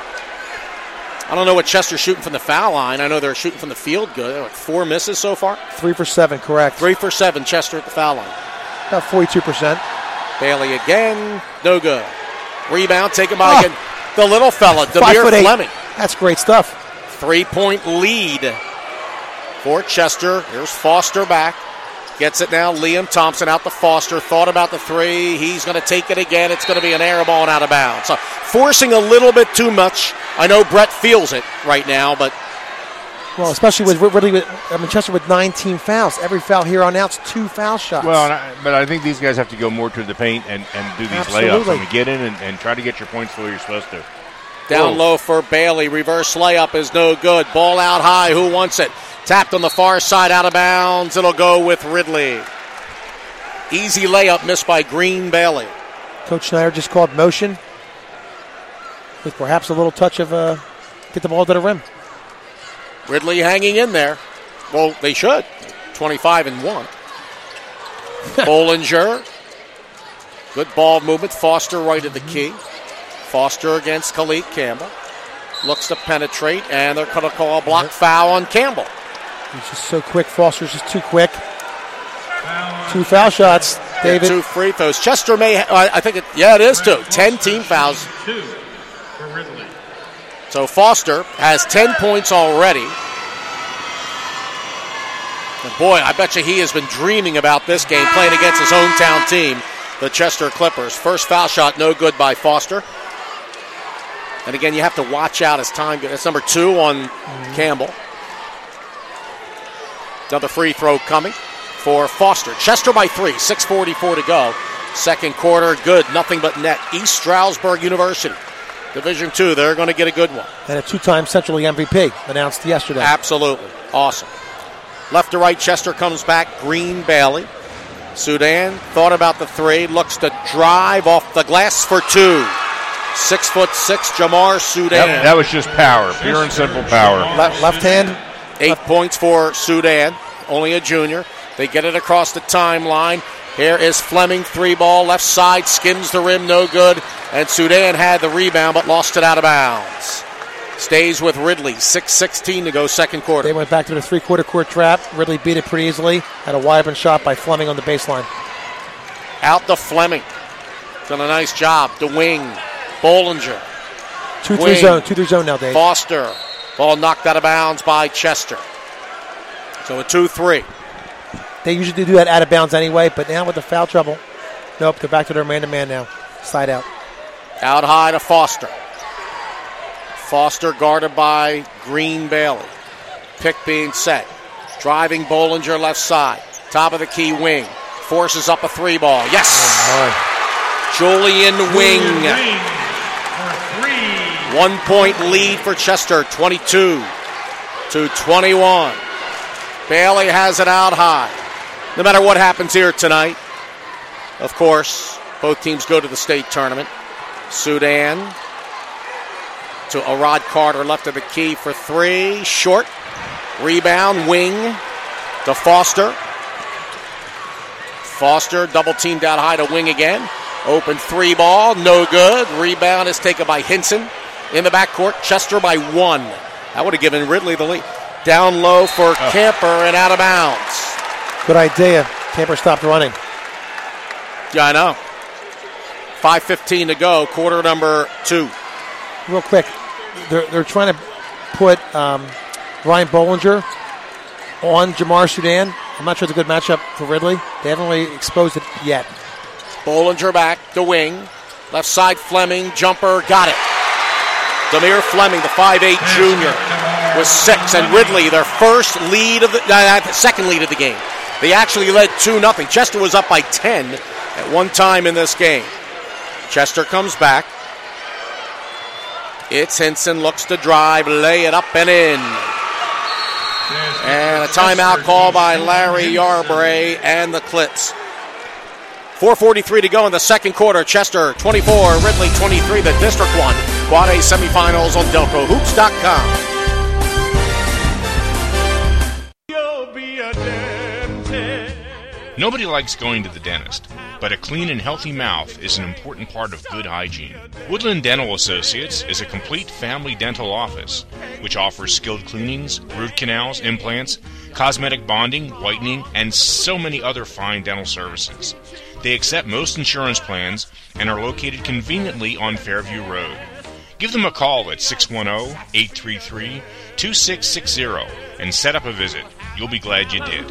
I don't know what Chester's shooting from the foul line. I know they're shooting from the field good. Like four misses so far? Three for seven, correct. Three for seven, Chester at the foul line. About forty-two percent. Bailey again, no good. Rebound taken by oh. again, the little fella, Five Demir foot eight. Fleming. That's great stuff. Three-point lead for Chester. Here's Foster back. Gets it now. Liam Thompson out to Foster. Thought about the three. He's going to take it again. It's going to be an air ball and out of bounds. So forcing a little bit too much. I know Brett feels it right now, but. Well, especially with Ridley, with, I mean, Chester with nineteen fouls. Every foul here on out's two foul shots. Well, and I, but I think these guys have to go more to the paint and, and do these Absolutely. layups. I mean, get in and, and try to get your points the way you're supposed to. Down Whoa. low for Bailey. Reverse layup is no good. Ball out high. Who wants it? Tapped on the far side, out of bounds. It'll go with Ridley. Easy layup missed by Green Bailey. Coach Schneider just called motion with perhaps a little touch of uh, get the ball to the rim. Ridley hanging in there. Well, they should. twenty-five and one. Bollinger. Good ball movement. Foster right at the key. Foster against Khalid Campbell. Looks to penetrate, and they're going to call a block foul on Campbell. He's just so quick. Foster's just too quick. Two foul shots, David. Two free throws. Chester may, uh, I think, it, yeah, it is two. Ten team fouls. Two for Ridley. So Foster has ten points already. And boy, I bet you he has been dreaming about this game, playing against his hometown team, the Chester Clippers. First foul shot, no good by Foster. And again, you have to watch out as time goes. That's number two on mm-hmm. Campbell. Another free throw coming for Foster. Chester by three, six forty-four to go. Second quarter, good, nothing but net. East Stroudsburg University, Division two, they're going to get a good one. And a two-time Central League M V P announced yesterday. Absolutely, awesome. Left to right, Chester comes back, Green Bailey. Sudan thought about the three, looks to drive off the glass for two. Six foot six, Jamar Sudan. That, that was just power, pure and simple power. Le- left hand. Eight left. points for Sudan, only a junior. They get it across the timeline. Here is Fleming, three ball, left side, skims the rim, no good. And Sudan had the rebound, but lost it out of bounds. Stays with Ridley, six sixteen to go second quarter. They went back to the three-quarter court trap. Ridley beat it pretty easily. Had a wide open shot by Fleming on the baseline. Out to Fleming. Done a nice job. To wing. Bollinger. two three zone. two three zone now, Dave. Foster. Ball knocked out of bounds by Chester. So a two three. They usually do that out of bounds anyway, but now with the foul trouble, nope, they're back to their man-to-man now. Side out. Out high to Foster. Foster guarded by Green Bailey. Pick being set. Driving Bollinger left side. Top of the key wing. Forces up a three ball. Yes! Oh, Julian Wing. Wing for three. One point lead for Chester. twenty-two to twenty-one. Bailey has it out high. No matter what happens here tonight, of course, both teams go to the state tournament. Sudan to Arad Carter, left of the key for three. Short. Rebound, wing to Foster. Foster double teamed out high to wing again. Open three ball, no good. Rebound is taken by Hinson in the backcourt. Chester by one. That would have given Ridley the lead. Down low for oh. Camper and out of bounds. Good idea. Camper stopped running. Yeah, I know. five fifteen to go, quarter number two. Real quick, they're, they're trying to put um, Ryan Bollinger on Jamar Sudan. I'm not sure it's a good matchup for Ridley. They haven't really exposed it yet. Bollinger back, the wing. Left side, Fleming, jumper, got it. Demir Fleming, the five eight junior, with six. And Ridley, their first lead of the, uh, second lead of the game. They actually led two nothing. Chester was up by ten at one time in this game. Chester comes back. It's Hinson, looks to drive, lay it up and in. And a timeout call by Larry Yarbray and the Clips. four forty-three to go in the second quarter. Chester twenty-four, Ridley twenty-three, the District one. Quad A semifinals on Delco Hoops dot com. Nobody likes going to the dentist, but a clean and healthy mouth is an important part of good hygiene. Woodland Dental Associates is a complete family dental office, which offers skilled cleanings, root canals, implants, cosmetic bonding, whitening, and so many other fine dental services. They accept most insurance plans and are located conveniently on Fairview Road. Give them a call at six one zero, eight three three, two six six zero and set up a visit. You'll be glad you did.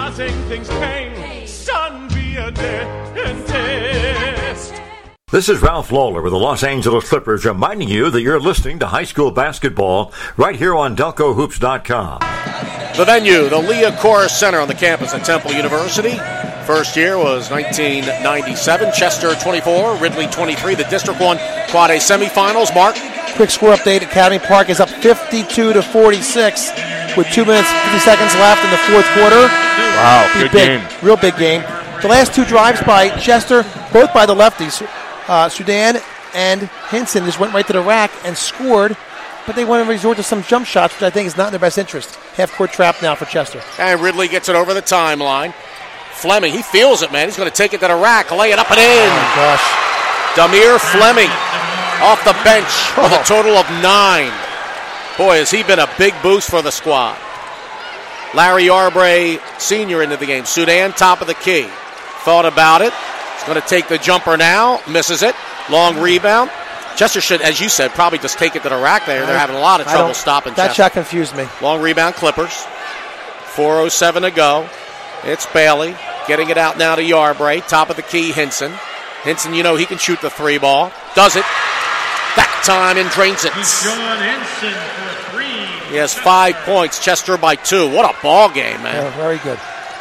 This is Ralph Lawler with the Los Angeles Clippers reminding you that you're listening to high school basketball right here on Delco Hoops dot com. The venue, the Liacouras Center on the campus at Temple University. First year was nineteen ninety-seven. Chester twenty-four, Ridley twenty-three. The District one Quad A semifinals. Mark? Quick score update. Academy Park is up fifty-two to forty-six with two minutes fifty seconds left in the fourth quarter. Wow, good big, game. Real big game. The last two drives by Chester, both by the lefties. Uh, Sudan and Hinson just went right to the rack and scored, but they want to resort to some jump shots, which I think is not in their best interest. Half-court trap now for Chester. And Ridley gets it over the timeline. Fleming, he feels it, man. He's going to take it to the rack, lay it up and in. Oh, gosh. Demir Fleming off the bench with a total of nine. Boy, has he been a big boost for the squad. Larry Yarbray, senior, into the game. Sudan, top of the key. Thought about it. He's going to take the jumper now. Misses it. Long rebound. Chester should, as you said, probably just take it to the rack there. They're having a lot of trouble stopping That Chester. shot confused me. Long rebound, Clippers. four oh seven to go. It's Bailey getting it out now to Yarbray. Top of the key, Hinson. Hinson, you know, he can shoot the three ball. Does it. That time and drains it. John Hinson for three. He has five points. Chester by two. What a ball game, man. Yeah, very good.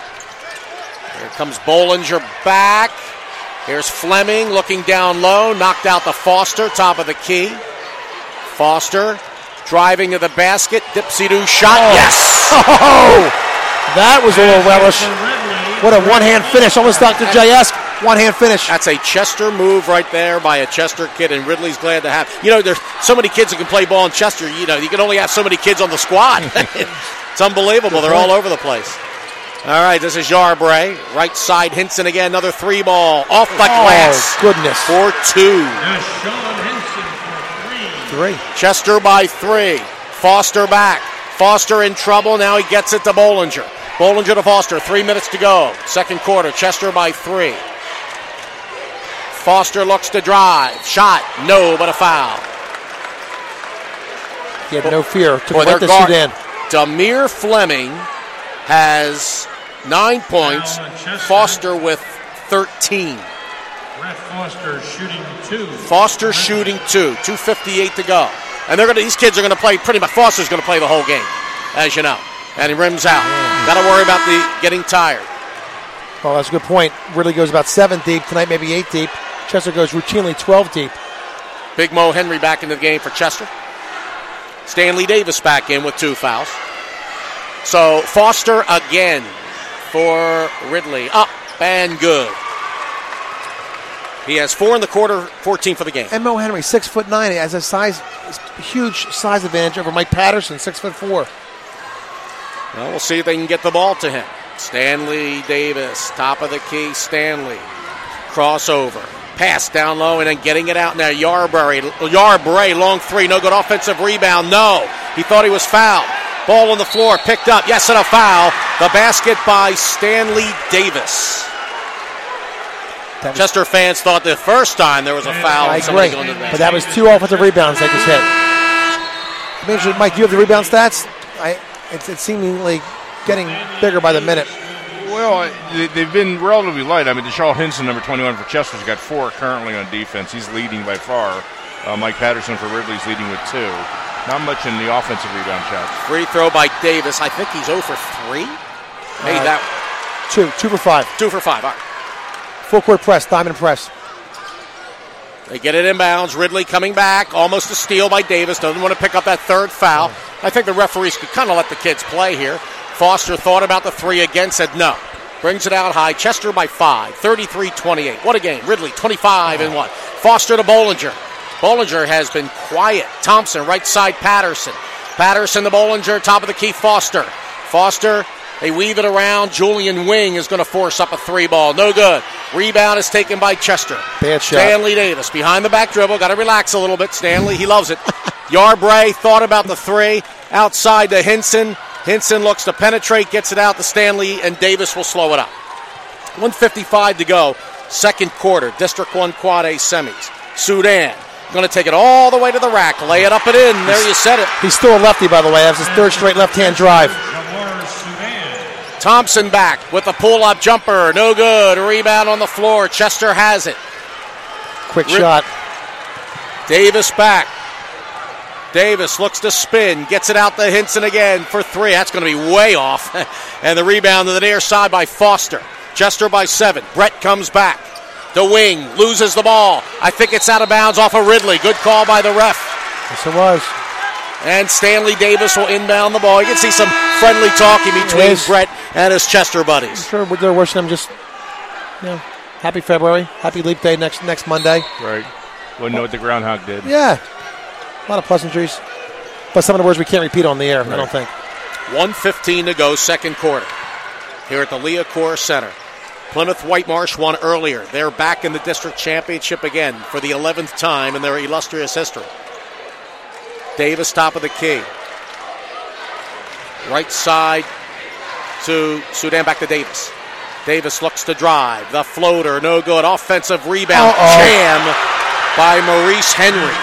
Here comes Bollinger back. Here's Fleming looking down low. Knocked out the Foster, top of the key. Foster driving to the basket. Dipsy-doo shot. Oh. Yes! Oh! That was a little relish. What a one-hand finish. Almost Doctor J-esque. One-hand finish. That's a Chester move right there by a Chester kid, and Ridley's glad to have. You know, there's so many kids that can play ball in Chester. You know, you can only have so many kids on the squad. It's unbelievable. They're all over the place. All right, this is Yarbray. Right side, Hinson again. Another three ball. Off the glass. Oh, goodness. four two. Sean Hinson for three. Three. Chester by three. Foster back. Foster in trouble. Now he gets it to Bollinger. Bollinger to Foster. Three minutes to go. Second quarter. Chester by three. Foster looks to drive. Shot. No, but a foul. He had no fear. Took Boy, it right to guard, Sudan. Demir Fleming has nine points. Foster with thirteen. Brett Foster shooting two. Foster shooting two. two fifty-eight to go. And they're going to. These kids are going to play pretty much. Foster's going to play the whole game, as you know. And he rims out. Got to worry about the getting tired. Well, that's a good point. Ridley goes about seven deep. Tonight maybe eight deep. Chester goes routinely twelve deep. Big Mo Henry back into the game for Chester. Stanley Davis back in with two fouls. So Foster again for Ridley. Up and good. He has four in the quarter, fourteen for the game. And Mo Henry, six foot nine, has a size, huge size advantage over Mike Patterson, six foot four. Well, we'll see if they can get the ball to him. Stanley Davis, top of the key, Stanley. Crossover. Pass down low and then getting it out now. Yarbrough, Yarbrough, long three, no good offensive rebound. No, he thought he was fouled. Ball on the floor, picked up. Yes, and a foul. The basket by Stanley Davis. Was, Chester fans thought the first time there was a foul. I agree, but that was two offensive rebounds they just hit. I mean, Mike, do you have the rebound stats? I, it's, it's seemingly getting bigger by the minute. Well, they've been relatively light. I mean, Deshaun Hinson, number twenty-one for Chester's, got four currently on defense. He's leading by far. Uh, Mike Patterson for Ridley's leading with two. Not much in the offensive rebound shot. Free throw by Davis. I think he's zero for three. Made uh, that two, two for five. Two for five. All right. Full court press, diamond press. They get it inbounds. Ridley coming back, almost a steal by Davis. Doesn't want to pick up that third foul. I think the referees could kind of let the kids play here. Foster thought about the three again, said no. Brings it out high. Chester by five, thirty-three twenty-eight. What a game. Ridley, twenty-five and one. Foster to Bollinger. Bollinger has been quiet. Thompson, right side, Patterson. Patterson to Bollinger, top of the key, Foster. Foster, they weave it around. Julian Wing is going to force up a three ball. No good. Rebound is taken by Chester. Bad shot. Stanley Davis behind the back dribble. Got to relax a little bit. Stanley, he loves it. Yarbrough thought about the three. Outside to Hinson. Hinson looks to penetrate, gets it out to Stanley, and Davis will slow it up. one fifty-five to go, second quarter, District one Quad A semis. Sudan going to take it all the way to the rack, lay it up and in. There you said it. He's still a lefty, by the way. That's his third straight left-hand drive. Thompson back with the pull-up jumper. No good. Rebound on the floor. Chester has it. Quick Rip. shot. Davis back. Davis looks to spin, gets it out to Hinson again for three. That's going to be way off. And the rebound to the near side by Foster. Chester by seven. Brett comes back. The wing loses the ball. I think it's out of bounds off of Ridley. Good call by the ref. Yes, it was. And Stanley Davis will inbound the ball. You can see some friendly talking between Brett and his Chester buddies. I'm sure they're wishing him just, you know, happy February, happy Leap Day next next Monday. Right. Wouldn't know what the groundhog did. Yeah. A lot of pleasantries. But some of the words we can't repeat on the air, right. I don't think. one fifteen to go, second quarter. Here at the Liacouras Center. Plymouth Whitemarsh won earlier. They're back in the district championship again for the eleventh time in their illustrious history. Davis, top of the key. Right side to Sudan, back to Davis. Davis looks to drive. The floater, no good. Offensive rebound. Uh-oh. Jam by Maurice Henry.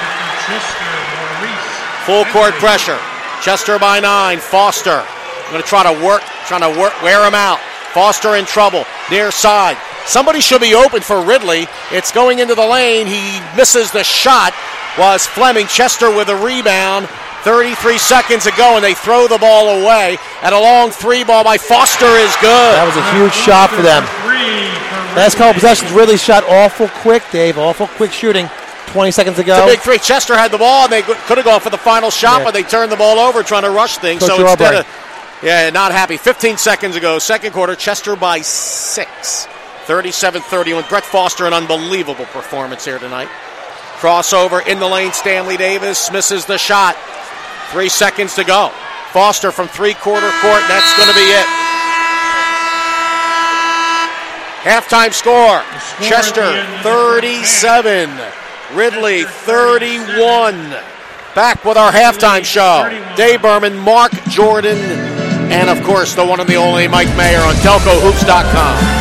Full court pressure. Chester by nine. Foster going to try to work, trying to work, wear him out. Foster in trouble. Near side. Somebody should be open for Ridley. It's going into the lane. He misses the shot. Was Fleming. Chester with a rebound. thirty-three seconds ago, and they throw the ball away. And a long three ball by Foster is good. That was a huge shot for them. Last couple possessions, Ridley shot awful quick, Dave. Awful quick shooting. twenty seconds ago. It's a big three. Chester had the ball, and they could have gone for the final shot, yeah. But they turned the ball over trying to rush things. Coach so instead Yarbrough. of, yeah, not happy. fifteen seconds ago, second quarter, Chester by six. thirty-seven thirty-one. Brett Foster, an unbelievable performance here tonight. Crossover in the lane. Stanley Davis misses the shot. Three seconds to go. Foster from three-quarter court. That's going to be it. Halftime score. score Chester thirty-seven. Ridley thirty-one. Back with our halftime show. Dave Berman, Mark Jordan, and of course the one and the only Mike Mayer on Delco Hoops dot com.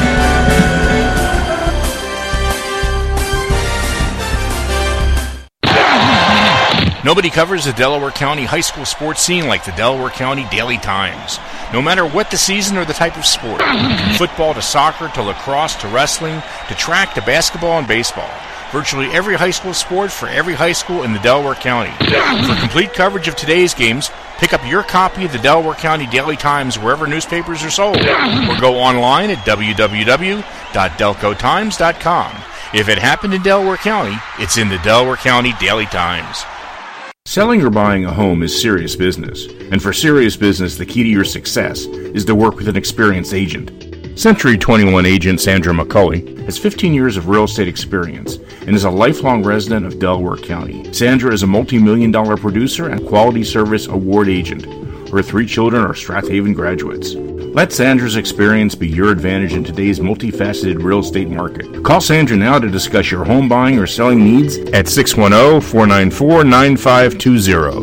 Nobody covers the Delaware County high school sports scene like the Delaware County Daily Times. No matter what the season or the type of sport, from football to soccer to lacrosse to wrestling to track to basketball and baseball, virtually every high school sport for every high school in the Delaware County. For complete coverage of today's games, pick up your copy of the Delaware County Daily Times wherever newspapers are sold, or go online at w w w dot delco times dot com. If it happened in Delaware County, it's in the Delaware County Daily Times. Selling or buying a home is serious business, and for serious business, the key to your success is to work with an experienced agent. Century twenty-one agent Sandra McCulley has fifteen years of real estate experience and is a lifelong resident of Delaware County. Sandra is a multi-million dollar producer and quality service award agent. Her three children are Strathaven graduates. Let Sandra's experience be your advantage in today's multifaceted real estate market. Call Sandra now to discuss your home buying or selling needs at six one zero, four nine four, nine five two zero.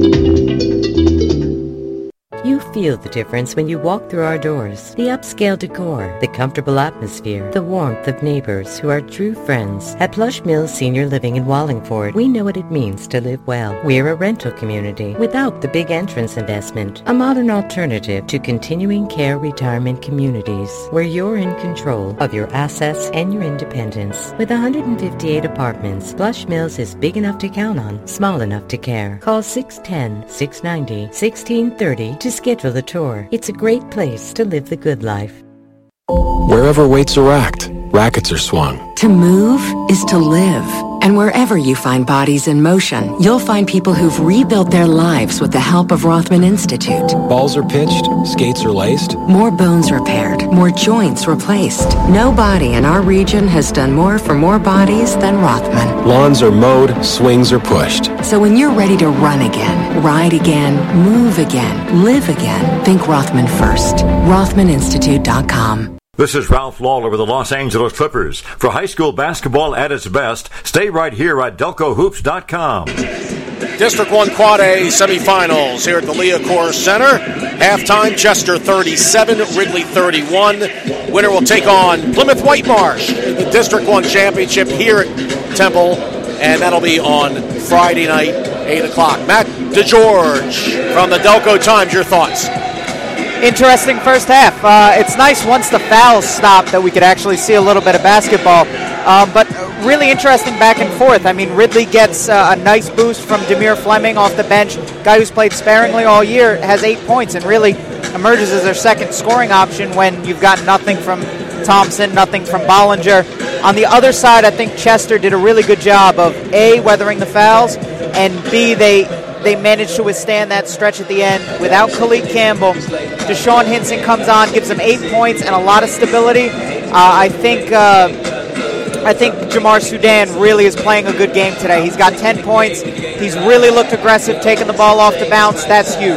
You feel the difference when you walk through our doors. The upscale decor, the comfortable atmosphere, the warmth of neighbors who are true friends. At Plush Mills Senior Living in Wallingford, we know what it means to live well. We're a rental community without the big entrance investment. A modern alternative to continuing care retirement communities where you're in control of your assets and your independence. With one hundred fifty-eight apartments, Plush Mills is big enough to count on, small enough to care. Call six one zero, six nine zero, one six three zero to schedule a tour. It's a great place to live the good life. Wherever weights are racked, rackets are swung. To move is to live. And wherever you find bodies in motion, you'll find people who've rebuilt their lives with the help of Rothman Institute. Balls are pitched, skates are laced. More bones repaired, more joints replaced. Nobody in our region has done more for more bodies than Rothman. Lawns are mowed, swings are pushed. So when you're ready to run again, ride again, move again, live again, think Rothman first. Rothman Institute dot com. This is Ralph Lawler with the Los Angeles Clippers. For high school basketball at its best, stay right here at Delco Hoops dot com. District one Quad A semifinals here at the Liacouras Center. Halftime, Chester thirty-seven, Ridley thirty-one. Winner will take on Plymouth Whitemarsh in the District one Championship here at Temple, and that'll be on Friday night, eight o'clock. Matt DeGeorge from the Delco Times, your thoughts? Interesting first half. Uh, it's nice once the fouls stop that we could actually see a little bit of basketball. Um, but really interesting back and forth. I mean, Ridley gets uh, a nice boost from Demir Fleming off the bench. Guy who's played sparingly all year has eight points and really emerges as their second scoring option when you've got nothing from Thompson, nothing from Bollinger. On the other side, I think Chester did a really good job of A, weathering the fouls, and B, they... They managed to withstand that stretch at the end without Khalid Campbell. Deshaun Hinson comes on, gives them eight points and a lot of stability. Uh, I think uh, I think Jamar Sudan really is playing a good game today. He's got ten points. He's really looked aggressive, taking the ball off the bounce. That's huge.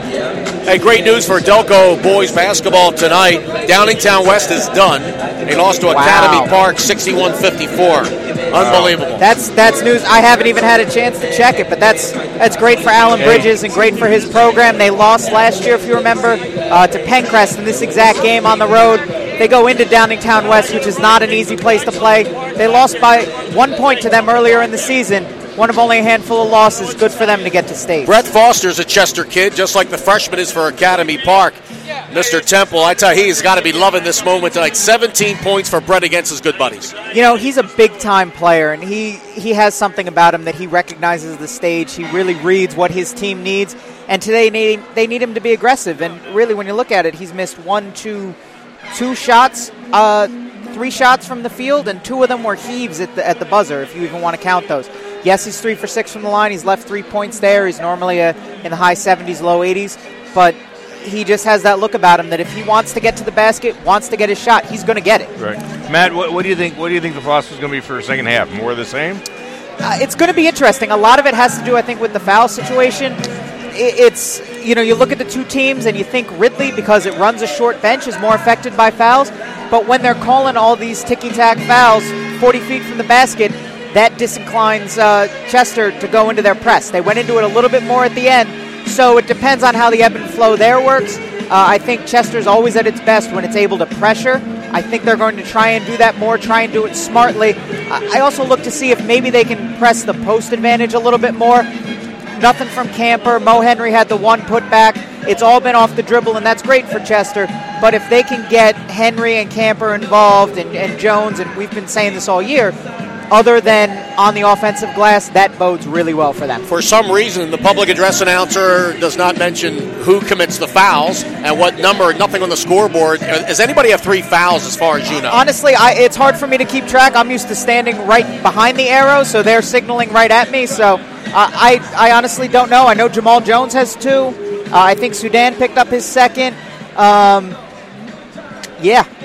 Hey, great news for Delco boys basketball tonight. Downingtown West is done. They lost to Academy Wow. Park sixty-one fifty-four. Unbelievable. That's that's news. I haven't even had a chance to check it, but that's that's great for Alan Bridges and great for his program. They lost last year, if you remember, uh, to Pencrest in this exact game on the road. They go into Downingtown West, which is not an easy place to play. They lost by one point to them earlier in the season. One of only a handful of losses. Good for them to get to state. Brett Foster's a Chester kid, just like the freshman is for Academy Park. Mister Temple, I tell you, he's got to be loving this moment tonight. seventeen points for Brett against his good buddies. You know, he's a big-time player, and he, he has something about him that he recognizes the stage. He really reads what his team needs, and today need, they need him to be aggressive. And really, when you look at it, he's missed one, two, two shots, uh, three shots from the field, and two of them were heaves at the, at the buzzer, if you even want to count those. Yes, he's three for six from the line. He's left three points there. He's normally a, in the high seventies, low eighties, but he just has that look about him that if he wants to get to the basket, wants to get his shot, he's going to get it. Right, Matt. What, what do you think? What do you think the philosophy is going to be for the second half? More of the same? Uh, it's going to be interesting. A lot of it has to do, I think, with the foul situation. It, it's you know, you look at the two teams and you think Ridley, because it runs a short bench, is more affected by fouls. But when they're calling all these ticky-tack fouls forty feet from the basket, that disinclines uh, Chester to go into their press. They went into it a little bit more at the end. So it depends on how the ebb and flow there works. Uh, I think Chester's always at its best when it's able to pressure. I think they're going to try and do that more, try and do it smartly. I also look to see if maybe they can press the post advantage a little bit more. Nothing from Camper. Mo Henry had the one putback. It's all been off the dribble, and that's great for Chester. But if they can get Henry and Camper involved and, and Jones, and we've been saying this all year, other than on the offensive glass, that bodes really well for them. For some reason, the public address announcer does not mention who commits the fouls and what number, nothing on the scoreboard. Does anybody have three fouls as far as you know? Honestly, I, it's hard for me to keep track. I'm used to standing right behind the arrow, so they're signaling right at me. So uh, I, I honestly don't know. I know Jamal Jones has two. Uh, I think Sudan picked up his second. Um, yeah.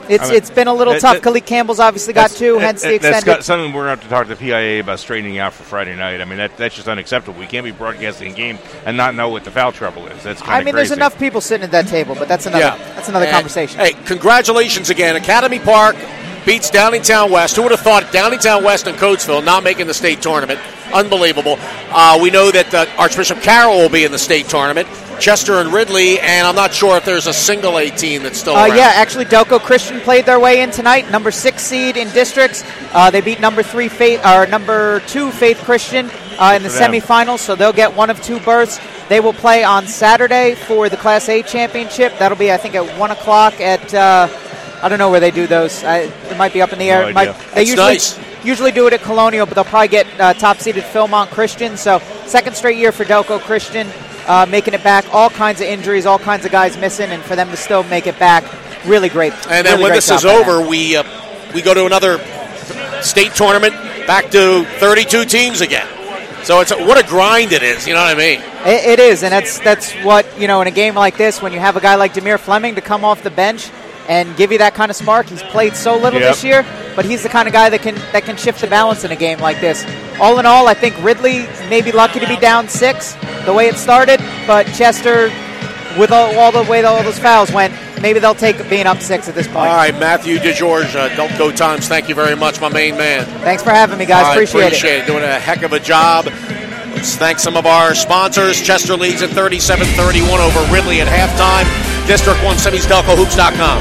It's I mean, it's been a little that, tough. That, Khalid Campbell's obviously got two, hence the extended. That's got something we're going to have to talk to the P I A A about straightening out for Friday night. I mean, that that's just unacceptable. We can't be broadcasting a game and not know what the foul trouble is. That's kind of I mean, crazy. there's enough people sitting at that table, but that's another Yeah. that's another And, conversation. Hey, congratulations again. Academy Park beats Downingtown West. Who would have thought Downingtown West and Coatesville not making the state tournament? Unbelievable. Uh, we know that uh, Archbishop Carroll will be in the state tournament. Chester and Ridley, and I'm not sure if there's a single A team that's still Uh, around. yeah, actually, Delco Christian played their way in tonight. Number six seed in districts. Uh, they beat number three Faith, or number two Faith Christian uh, in the for them. semifinals, so they'll get one of two berths. They will play on Saturday for the Class A championship. That'll be, I think, at one o'clock at. Uh, I don't know where they do those. I, it might be up in the air. No It might, idea. they That's usually nice. usually do it at Colonial, but they'll probably get uh, top-seeded Philmont Christian. So second straight year for Delco Christian, uh, making it back. All kinds of injuries, all kinds of guys missing, and for them to still make it back, really great. And then really when great this job is by them. over, we uh, we go to another state tournament, back to thirty-two teams again. So it's a, what a grind it is. You know what I mean? It, it is, and that's that's what, you know, in a game like this, when you have a guy like Demir Fleming to come off the bench and give you that kind of spark. He's played so little Yep. this year, but he's the kind of guy that can that can shift the balance in a game like this. All in all, I think Ridley may be lucky to be down six the way it started, but Chester, with all, all the way all those fouls went, maybe they'll take being up six at this point. All right, Matthew DeGeorge, uh, Delco Times, thank you very much, my main man. Thanks for having me, guys. All right, appreciate, appreciate it. Doing a heck of a job. Let's thank some of our sponsors. Chester leads at thirty-seven thirty-one over Ridley at halftime. District one semis, Delco Hoops dot com.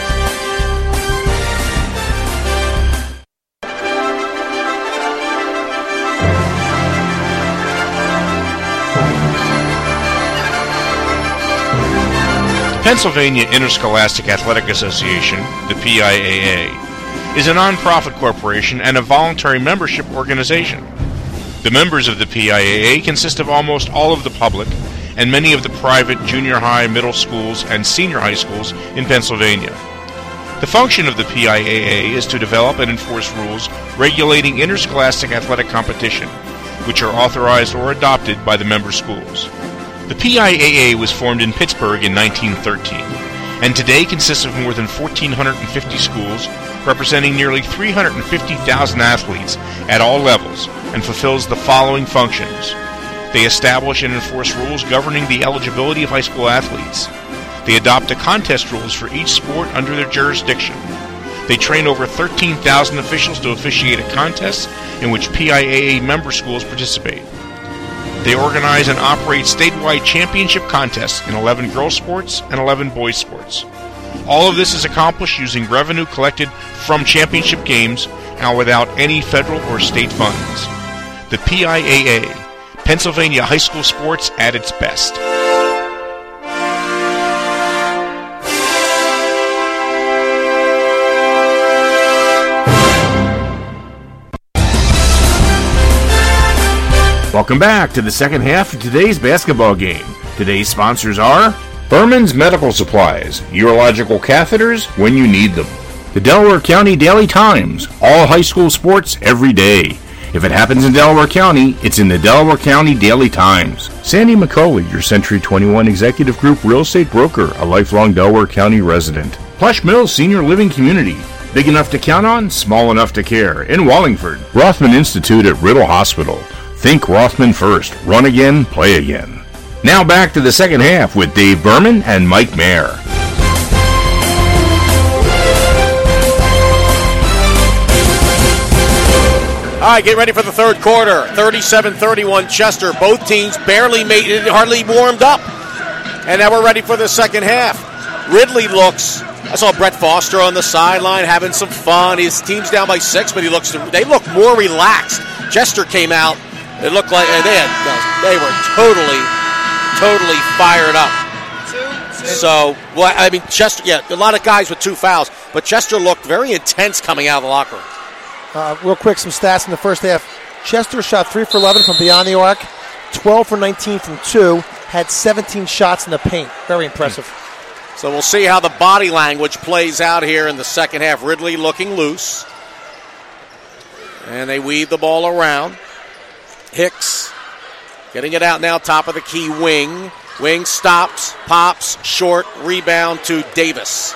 Pennsylvania Interscholastic Athletic Association, the P I A A, is a nonprofit corporation and a voluntary membership organization. The members of the P I A A consist of almost all of the public and many of the private junior high, middle schools, and senior high schools in Pennsylvania. The function of the P I A A is to develop and enforce rules regulating interscholastic athletic competition, which are authorized or adopted by the member schools. The P I A A was formed in Pittsburgh in nineteen thirteen, and today consists of more than one thousand four hundred fifty schools, representing nearly three hundred fifty thousand athletes at all levels, and fulfills the following functions. They establish and enforce rules governing the eligibility of high school athletes. They adopt the contest rules for each sport under their jurisdiction. They train over thirteen thousand officials to officiate at contests in which P I A A member schools participate. They organize and operate statewide championship contests in eleven girls sports and eleven boys sports. All of this is accomplished using revenue collected from championship games and without any federal or state funds. The P I A A, Pennsylvania high school sports at its best. Welcome back to the second half of today's basketball game. Today's sponsors are Berman's Medical Supplies, urological catheters when you need them. The Delaware County Daily Times, all high school sports every day. If it happens in Delaware County, it's in the Delaware County Daily Times. Sandy McCauley, your Century twenty-one Executive Group real estate broker, a lifelong Delaware County resident. Plush Mills Senior Living Community, big enough to count on, small enough to care, in Wallingford. Rothman Institute at Riddle Hospital. Think Rothman first. Run again, play again. Now back to the second half with Dave Berman and Mike Mayer. All right, get ready for the third quarter. thirty-seven thirty-one Chester. Both teams barely made it, hardly warmed up. And now we're ready for the second half. Ridley looks, I saw Brett Foster on the sideline having some fun. His team's down by six, but he looks, they look more relaxed. Chester came out. It looked like they had, they were totally, totally fired up. So, well, I mean, Chester, yeah, a lot of guys with two fouls, but Chester looked very intense coming out of the locker room. Uh, real quick, some stats in the first half. Chester shot three for eleven from beyond the arc, twelve for nineteen from two, had seventeen shots in the paint. Very impressive. So we'll see how the body language plays out here in the second half. Ridley looking loose. And they weave the ball around. Hicks getting it out now, top of the key, Wing. Wing stops, pops, short, rebound to Davis.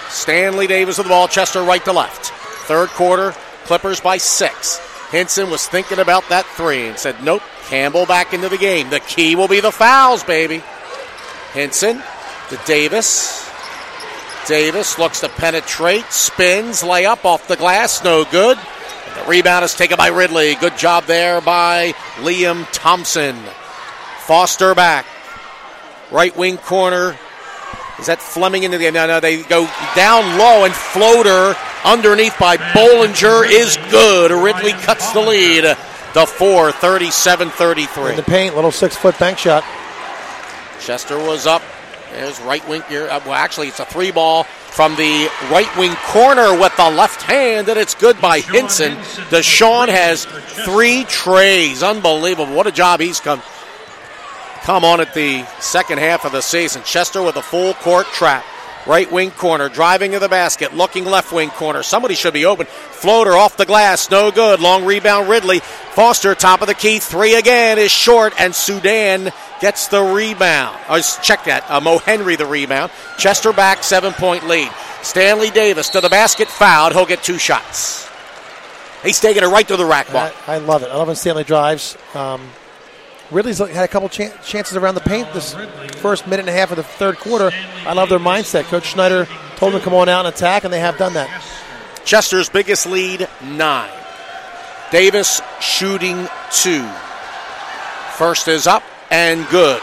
Stanley Davis with the ball. Chester right to left. Third quarter, Clippers by six. Hinson was thinking about that three and said, nope, Campbell back into the game. The key will be the fouls, baby. Hinson to Davis. Davis looks to penetrate, spins, layup off the glass, no good. And the rebound is taken by Ridley. Good job there by Liam Thompson. Foster back. Right wing corner. Is that Fleming into the game? No, no, they go down low, and floater underneath by Bollinger is good. Ridley cuts the lead. The four, thirty-seven thirty-three. In the paint, little six-foot bank shot. Chester was up. There's right wing. Well, actually, it's a three ball from the right wing corner with the left hand, and it's good by Hinson. Deshaun has three trays. Unbelievable. What a job he's come. Come on at the second half of the season. Chester with a full court trap. Right wing corner, driving to the basket, looking left wing corner. Somebody should be open. Floater off the glass, no good. Long rebound, Ridley. Foster, top of the key, three again is short, and Sudan gets the rebound. Oh, check that. Uh, Mo Henry the rebound. Chester back, seven-point lead. Stanley Davis to the basket, fouled. He'll get two shots. He's taking it right to the rack bar. I, I love it. I love when Stanley drives. Um, Ridley's had a couple ch- chances around the paint this first minute and a half of the third quarter. I love their mindset. Coach Schneider told them to come on out and attack, and they have done that. Chester's biggest lead, nine. Davis shooting two. First is up and good.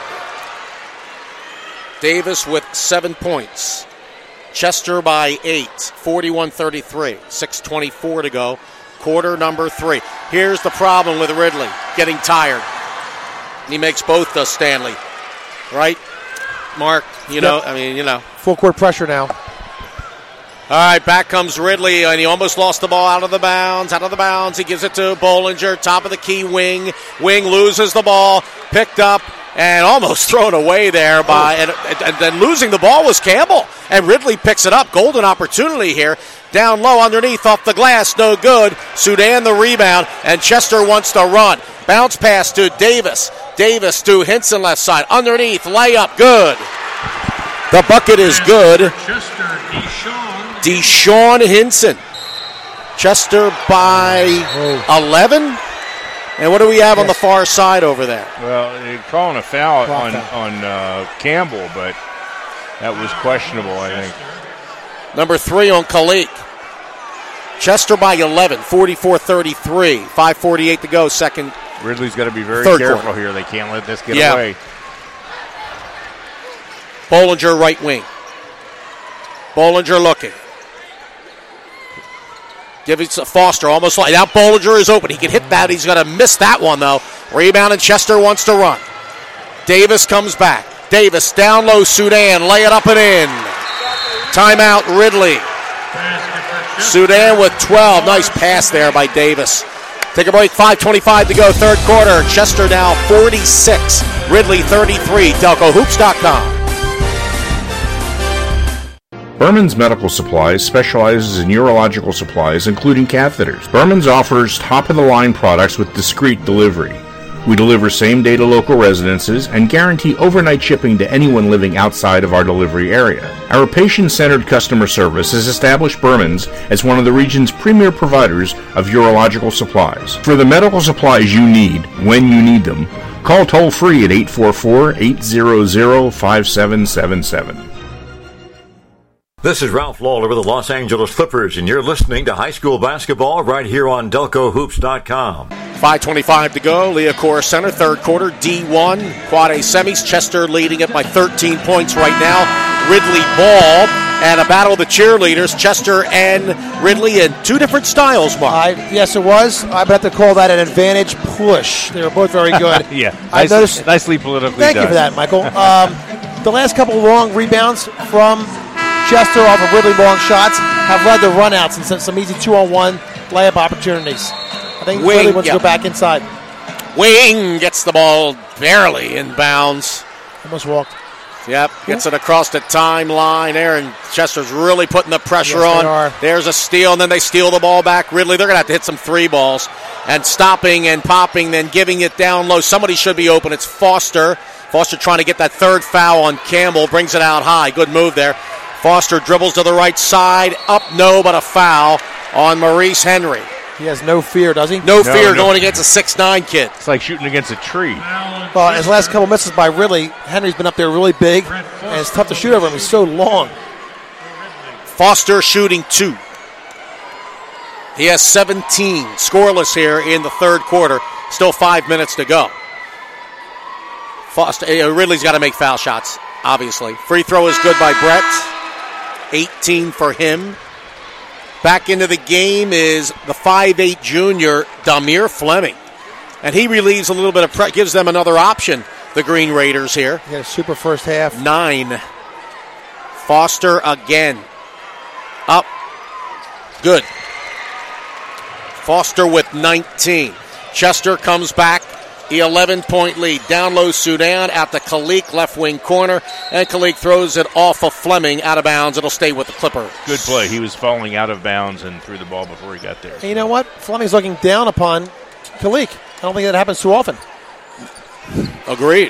Davis with seven points. Chester by eight, forty-one thirty-three. six twenty-four to go. Quarter number three. Here's the problem with Ridley, getting tired. He makes both, does Stanley. Right? Mark, you know, Yep. I mean, you know. Full court pressure now. All right, back comes Ridley, and he almost lost the ball out of the bounds. Out of the bounds, he gives it to Bollinger, top of the key, wing. Wing loses the ball, picked up, and almost thrown away there by, and, and then losing the ball was Campbell. And Ridley picks it up. Golden opportunity here. Down low underneath, off the glass, no good. Sudan the rebound, and Chester wants to run. Bounce pass to Davis. Davis to Hinson left side. Underneath, layup, good. The bucket is good. Chester, Deshaun. Deshaun Hinson. Chester by eleven. And what do we have yes. on the far side over there? Well, they're calling a foul on, on uh, Campbell, but that was questionable, I think. Number three on Khalik. Chester by eleven, forty-four thirty-three. five forty-eight to go, second. Ridley's got to be very Third careful quarter. here. They can't let this get yeah. away. Bollinger right wing. Bollinger looking. Give it to Foster, almost like. Now Bollinger is open. He can hit that. He's going to miss that one, though. Rebound, and Chester wants to run. Davis comes back. Davis down low, Sudan. Lay it up and in. Timeout, Ridley. Sudan with twelve. Nice pass there by Davis. Take a break, five twenty-five to go, third quarter. Chester now forty-six, Ridley thirty-three, Delco Hoops dot com. Berman's Medical Supplies specializes in urological supplies, including catheters. Berman's offers top-of-the-line products with discreet delivery. We deliver same-day to local residences and guarantee overnight shipping to anyone living outside of our delivery area. Our patient-centered customer service has established Berman's as one of the region's premier providers of urological supplies. For the medical supplies you need, when you need them, call toll-free at eight four four, eight hundred, five seven seven seven. This is Ralph Lawler with the Los Angeles Clippers, and you're listening to high school basketball right here on Delco Hoops dot com. five twenty-five to go, Leah Center, third quarter, D one, quad A semis. Chester leading it by thirteen points right now. Ridley ball, and a battle of the cheerleaders, Chester and Ridley in two different styles, Mark. I, yes, it was. I would have to call that an advantage push. They were both very good. yeah, I nice, noticed, nicely politically Thank done. you for that, Michael. Um, the last couple of long rebounds from Chester off of Ridley long shots have led to runouts and some, some easy two-on-one layup opportunities. I think Wing, Ridley wants yep. to go back inside. Wing gets the ball barely in bounds. Almost walked. Yep, gets it across the timeline there, and Chester's really putting the pressure yes, on. They are. There's a steal, and then they steal the ball back. Ridley, they're going to have to hit some three balls. And stopping and popping, then giving it down low. Somebody should be open. It's Foster. Foster trying to get that third foul on Campbell. Brings it out high. Good move there. Foster dribbles to the right side. Up, no, but a foul on Maurice Henry. He has no fear, does he? No, No, fear no. going against a six nine kid. It's like shooting against a tree. Well, his last couple misses by Ridley, Henry's been up there really big, and it's tough to shoot over him. He's so long. Foster shooting two. He has seventeen scoreless here in the third quarter. Still five minutes to go. Foster, uh, Ridley's got to make foul shots, obviously. Free throw is good by Brett. eighteen for him. Back into the game is the five eight junior, Damir Fleming. And he relieves a little bit of pressure, gives them another option, the Green Raiders here. He had a super first half. Nine. Foster again. Up. Good. Foster with nineteen. Chester comes back. The eleven-point lead. Down low, Sudan out to Khalik, left wing corner. And Khalik throws it off of Fleming, out of bounds. It'll stay with the Clippers. Good play. He was falling out of bounds and threw the ball before he got there. And you know what? Fleming's looking down upon Khalik. I don't think that happens too often. Agreed.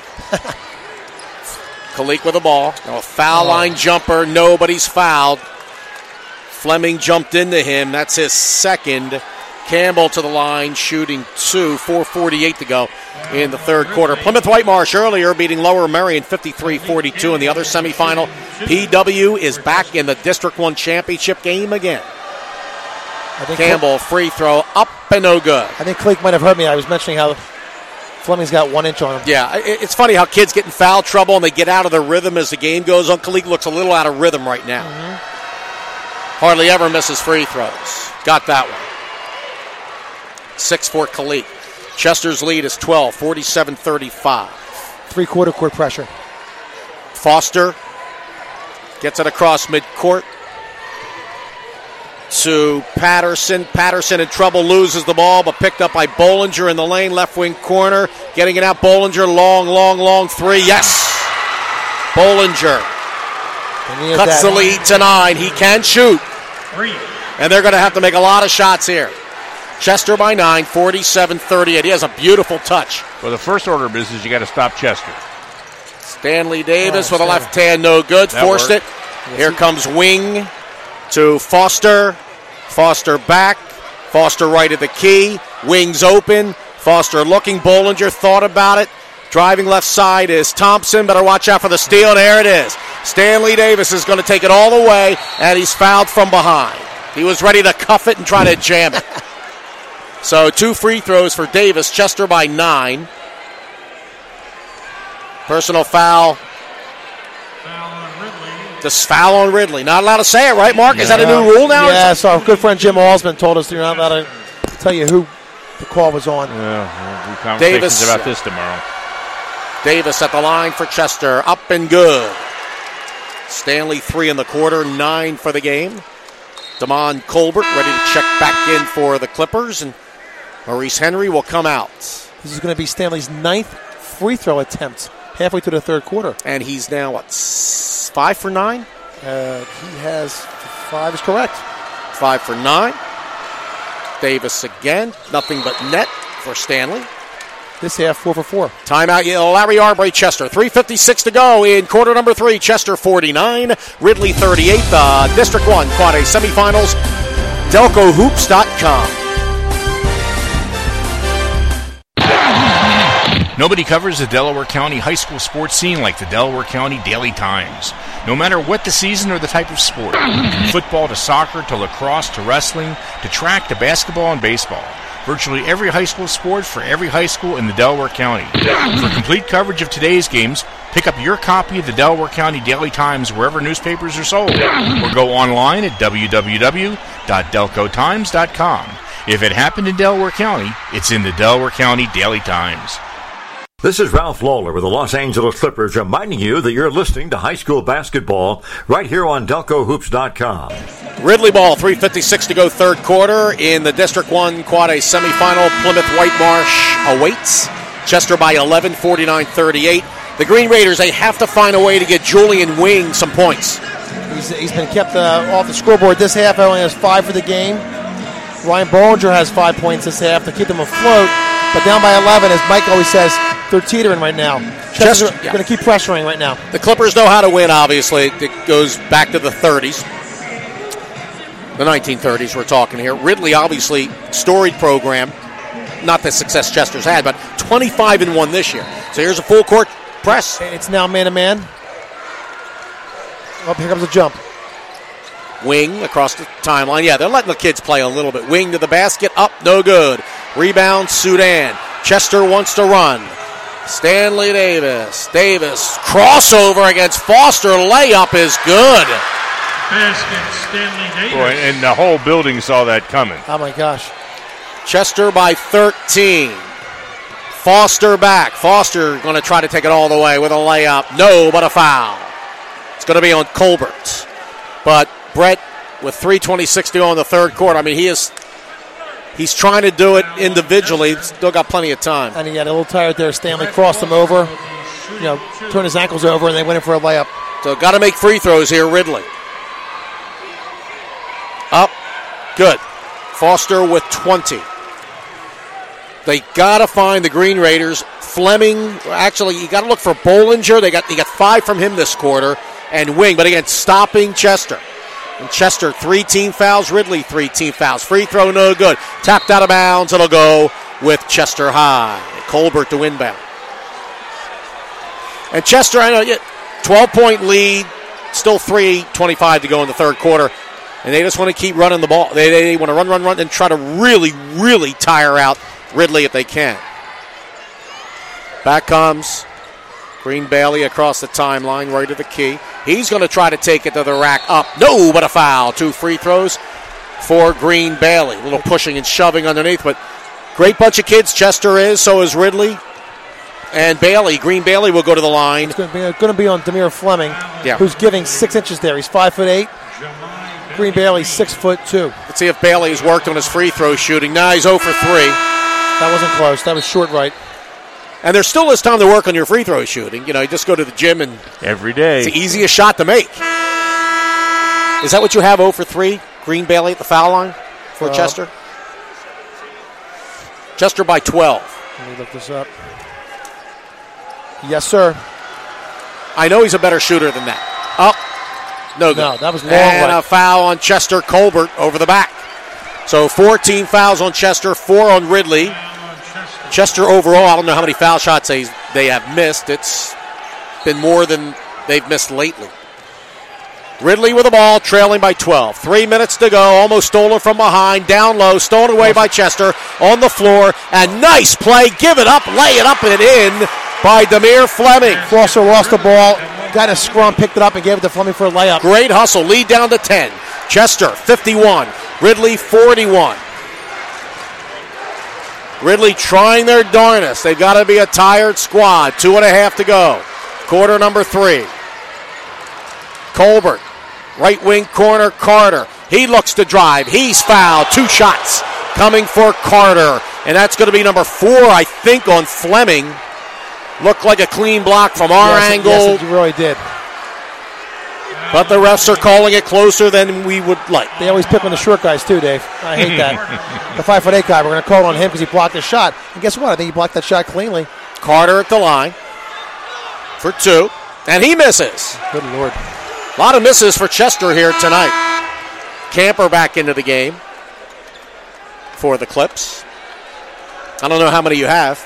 Khalik with the ball. Now a foul oh. line jumper. Nobody's fouled. Fleming jumped into him. That's his second. Campbell to the line, shooting two. four forty-eight to go in the third quarter. Plymouth Whitemarsh earlier beating Lower Merion fifty-three forty-two in the other semifinal. P W is back in the District one championship game again. I think Campbell, free throw, up and no good. I think Khalik might have heard me. I was mentioning how Fleming's got one inch on him. Yeah, it's funny how kids get in foul trouble and they get out of their rhythm as the game goes on. Khalik looks a little out of rhythm right now. Mm-hmm. Hardly ever misses free throws. Got that one. Six for Khalik. Chester's lead is twelve, forty-seven thirty-five. Three-quarter court pressure. Foster gets it across midcourt to Patterson. Patterson in trouble, loses the ball, but picked up by Bollinger in the lane, left wing corner. Getting it out, Bollinger, long, long, long three. Yes! Bollinger cuts the lead to nine. He can shoot. And they're going to have to make a lot of shots here. Chester by nine, forty-seven thirty-eight. He has a beautiful touch. Well, the first order of business, you got to stop Chester. Stanley Davis oh, with a left hand, no good. That Forced worked. it. Here comes Wing to Foster. Foster back. Foster right at the key. Wing's open. Foster looking. Bollinger thought about it. Driving left side is Thompson. Better watch out for the steal. There it is. Stanley Davis is going to take it all the way, and he's fouled from behind. He was ready to cuff it and try to jam it. So two free throws for Davis. Chester by nine. Personal foul. Foul on Ridley. This foul on Ridley. Not allowed to say it, right, Mark? Yeah. Is that a new rule now? Yeah, so our good friend Jim Alsman told us you're not allowed to tell you who the call was on. Yeah, we'll do conversations Davis, about this tomorrow. Davis at the line for Chester. Up and good. Stanley three in the quarter, nine for the game. Damon Colbert ready to check back in for the Clippers, and Maurice Henry will come out. This is going to be Stanley's ninth free throw attempt halfway through the third quarter. And he's now, what, five for nine? Uh, he has five is correct. Five for nine. Davis again. Nothing but net for Stanley. This half, four for four. Timeout, Larry Arbery, Chester. three fifty-six to go in quarter number three. Chester forty-nine, Ridley thirty-eight. The District one Quad A semifinals. Delco Hoops dot com. Nobody covers the Delaware County high school sports scene like the Delaware County Daily Times. No matter what the season or the type of sport, from football to soccer to lacrosse to wrestling to track to basketball and baseball. Virtually every high school sport for every high school in the Delaware County. For complete coverage of today's games, pick up your copy of the Delaware County Daily Times wherever newspapers are sold, or go online at w w w dot delco times dot com. If it happened in Delaware County, it's in the Delaware County Daily Times. This is Ralph Lawler with the Los Angeles Clippers reminding you that you're listening to high school basketball right here on Delco Hoops dot com. Ridley ball, three fifty-six to go third quarter in the District one Quad A semifinal. Plymouth Whitemarsh awaits. Chester by eleven, forty-nine thirty-eight. The Green Raiders, they have to find a way to get Julian Wing some points. He's, he's been kept uh, off the scoreboard this half. He only has five for the game. Ryan Bollinger has five points this half to keep them afloat. But down by eleven, as Mike always says, they're teetering right now. Chester, Chester's yeah. going to keep pressuring right now. The Clippers know how to win, obviously. It goes back to the thirties. The nineteen thirties we're talking here. Ridley, obviously, storied program. Not the success Chester's had, but twenty-five and one this year. So here's a full court press. It's now man-to-man. Oh, here comes a jump. Wing across the timeline. Yeah, they're letting the kids play a little bit. Wing to the basket. Up, no good. Rebound, Sudan. Chester wants to run. Stanley Davis. Davis. Crossover against Foster. Layup is good. Basket, Stanley Davis. Boy, and the whole building saw that coming. Oh, my gosh. Chester by thirteen. Foster back. Foster going to try to take it all the way with a layup. No, but a foul. It's going to be on Colbert. But Brett, with three twenty-six to go in the third quarter, I mean, he is he's trying to do it individually. Still got plenty of time. And he got a little tired there. Stanley crossed him over, you know, turned his ankles over, and they went in for a layup. So got to make free throws here, Ridley. Up. Good. Foster with twenty. They got to find the Green Raiders. Fleming, actually, you got to look for Bollinger. They got, they got five from him this quarter. And Wing, but again, stopping Chester. And Chester, three team fouls. Ridley, three team fouls. Free throw, no good. Tapped out of bounds. It'll go with Chester High. Colbert to inbound. And Chester, I know, twelve-point lead. Still three twenty-five to go in the third quarter. And they just want to keep running the ball. They, they want to run, run, run, and try to really, really tire out Ridley if they can. Back comes Green Bailey across the timeline, right to the key. He's going to try to take it to the rack. Up. No, but a foul. Two free throws for Green Bailey. A little pushing and shoving underneath, but great bunch of kids. Chester is, so is Ridley. And Bailey, Green Bailey will go to the line. It's going to be, going to be on Demir Fleming, yeah. who's giving six inches there. He's five foot eight. Green Bailey, six foot two. Let's see if Bailey has worked on his free throw shooting. Now he's zero for three. That wasn't close. That was short right. And there still is time to work on your free throw shooting. You know, you just go to the gym and every day. It's the easiest shot to make. Is that what you have, zero for three? Green Bailey at the foul line for uh, Chester? Chester by twelve. Let me look this up. Yes, sir. I know he's a better shooter than that. Up. No good. No, that was long And right. a foul on Chester. Colbert over the back. So fourteen fouls on Chester, four on Ridley. Chester overall, I don't know how many foul shots they, they have missed. It's been more than they've missed lately. Ridley with the ball, trailing by twelve. Three minutes to go, almost stolen from behind, down low, stolen away by Chester, on the floor, and nice play, give it up, lay it up and in by Demir Fleming. Foster lost the ball, got a scrum, picked it up, and gave it to Fleming for a layup. Great hustle, lead down to ten. Chester, fifty-one. Ridley, forty-one. Ridley trying their darnest. They've got to be a tired squad. Two and a half to go. Quarter number three. Colbert, right wing corner, Carter. He looks to drive. He's fouled. Two shots coming for Carter. And that's going to be number four, I think, on Fleming. Looked like a clean block from our yes, angle. Yes, it really did. But the refs are calling it closer than we would like. They always pick on the short guys, too, Dave. I hate that. The five foot eight guy, we're going to call it on him because he blocked his shot. And guess what? I think he blocked that shot cleanly. Carter at the line for two. And he misses. Good Lord. A lot of misses for Chester here tonight. Camper back into the game for the Clips. I don't know how many you have.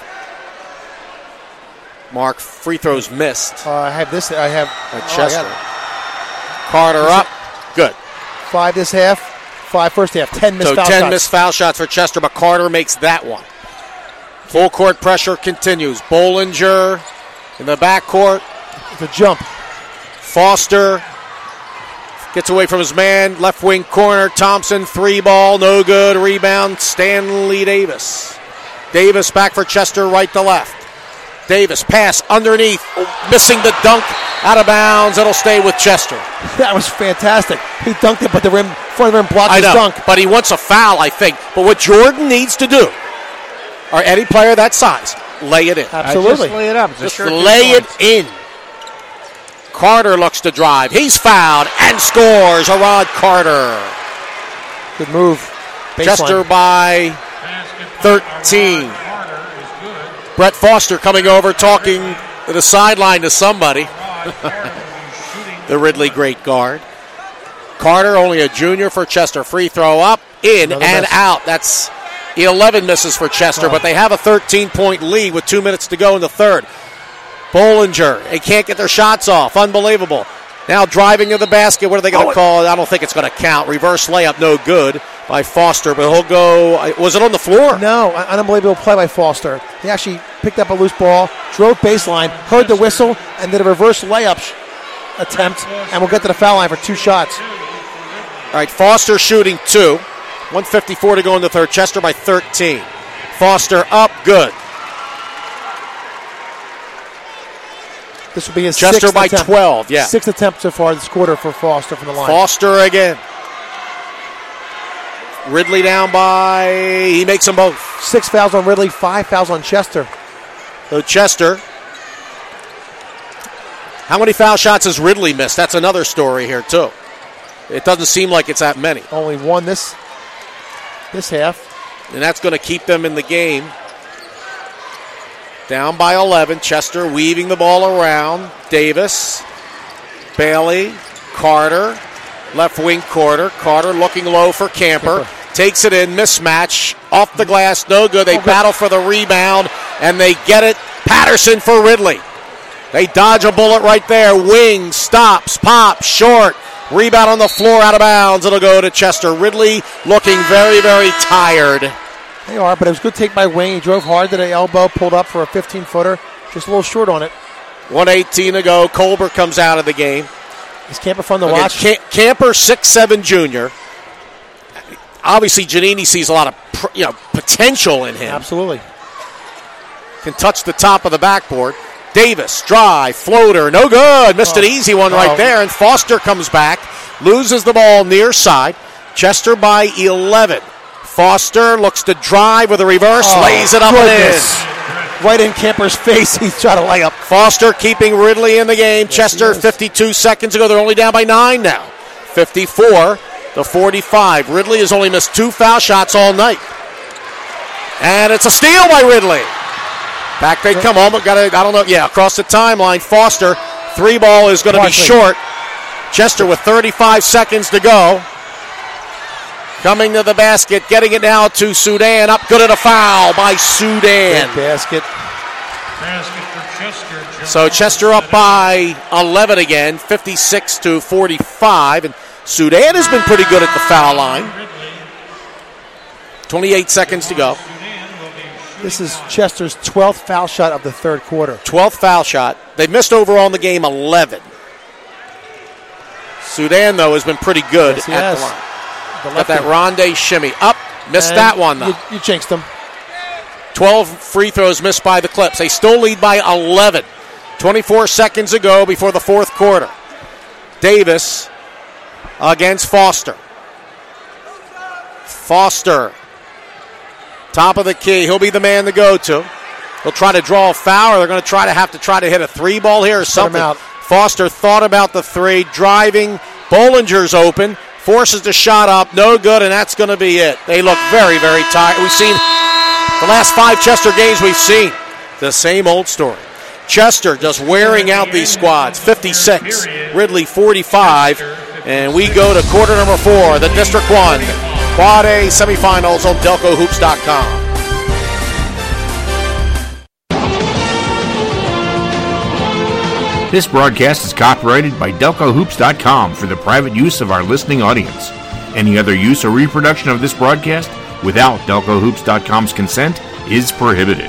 Mark, free throws missed. Uh, I have this. I have at oh, Chester. I Carter up. Good. Five this half. Five first half. Ten missed so foul ten shots. missed foul shots for Chester, but Carter makes that one. Full court pressure continues. Bollinger in the backcourt. It's a jump. Foster gets away from his man. Left wing corner. Thompson, three ball. No good. Rebound. Stanley Davis. Davis back for Chester, right to left. Davis pass underneath. Missing the dunk. Out of bounds. It'll stay with Chester. That was fantastic. He dunked it, but the rim, front of the rim blocked I his know, dunk. But he wants a foul, I think. But what Jordan needs to do, or any player that size, lay it in. Absolutely. Just lay it up. It's Just sure lay it in. Carter looks to drive. He's fouled and scores. Arad Carter. Good move. Baseline. Chester by thirteen. Brett Foster coming over, talking to the sideline to somebody. The Ridley great guard. Carter, only a junior for Chester. Free throw up, in, Another and miss. Out. That's eleven misses for Chester, oh. but they have a thirteen-point lead with two minutes to go in the third. Bollinger, they can't get their shots off. Unbelievable. Now driving to the basket. What are they going to oh, call it? I don't think it's going to count. Reverse layup, no good by Foster, but he'll go. Was it on the floor? No, an unbelievable play by Foster. He actually picked up a loose ball, drove baseline, heard the whistle, and did a reverse layup sh- attempt, and we'll get to the foul line for two shots. All right, Foster shooting two. one fifty-four to go in the third. Chester by thirteen. Foster up, good. This will be his Chester sixth by attempt. twelve, yeah. Sixth attempt so far this quarter for Foster from the line. Foster again. Ridley down by, he makes them both. Six fouls on Ridley, five fouls on Chester. So Chester. How many foul shots has Ridley missed? That's another story here, too. It doesn't seem like it's that many. Only one this, this half. And that's going to keep them in the game. Down by eleven. Chester weaving the ball around. Davis. Bailey. Carter. Left wing Carter. Carter looking low for Camper. Camper. Takes it in. Mismatch. Off the glass. No good. They oh, battle good. for the rebound. And they get it. Patterson for Ridley. They dodge a bullet right there. Wing. Stops. Pops. Short. Rebound on the floor. Out of bounds. It'll go to Chester. Ridley looking very, very tired. They are, but it was a good take by Wing. He drove hard to the elbow, pulled up for a fifteen-footer. Just a little short on it. one eighteen to go. Colbert comes out of the game. Is Camper fun to okay, watch? Cam- Camper, six seven junior. Obviously, Giannini sees a lot of pr- you know potential in him. Absolutely. Can touch the top of the backboard. Davis, drive, floater, no good. Missed oh. an easy one right oh. there, and Foster comes back, loses the ball near side. Chester by eleven. Foster looks to drive with a reverse, oh, lays it up goodness. and in. Right in Camper's face, he's trying to lay up. Foster keeping Ridley in the game. Yes, Chester, fifty-two seconds ago, they're only down by nine now. fifty-four to forty-five. Ridley has only missed two foul shots all night. And it's a steal by Ridley. Back they come home, but got to, I don't know, yeah, across the timeline. Foster, three ball is going to be short. Chester with thirty-five seconds to go. Coming to the basket, getting it now to Sudan. Up good at a foul by Sudan. Good basket. Basket for Chester. So Chester up by eleven again, fifty-six to forty-five. And Sudan has been pretty good at the foul line. twenty-eight seconds to go. This is Chester's twelfth foul shot of the third quarter. twelfth foul shot. They missed overall in the game eleven. Sudan, though, has been pretty good yes, at has. the line. Got that ronde shimmy. Up. Missed and that one, though. You, you jinxed them. twelve free throws missed by the Clips. They still lead by eleven. twenty-four seconds to go before the fourth quarter. Davis against Foster. Foster. Top of the key. He'll be the man to go to. He'll try to draw a foul, or they're going to try to have to try to hit a three ball here or something. Foster thought about the three. Driving. Bollinger's open. Forces the shot up, no good, and that's going to be it. They look very, very tired. We've seen the last five Chester games we've seen. The same old story. Chester just wearing out these squads. fifty-six, Ridley forty-five, and we go to quarter number four, the District one Quad A semifinals on Delco Hoops dot com. This broadcast is copyrighted by Delco Hoops dot com for the private use of our listening audience. Any other use or reproduction of this broadcast without Delco Hoops dot com's consent is prohibited.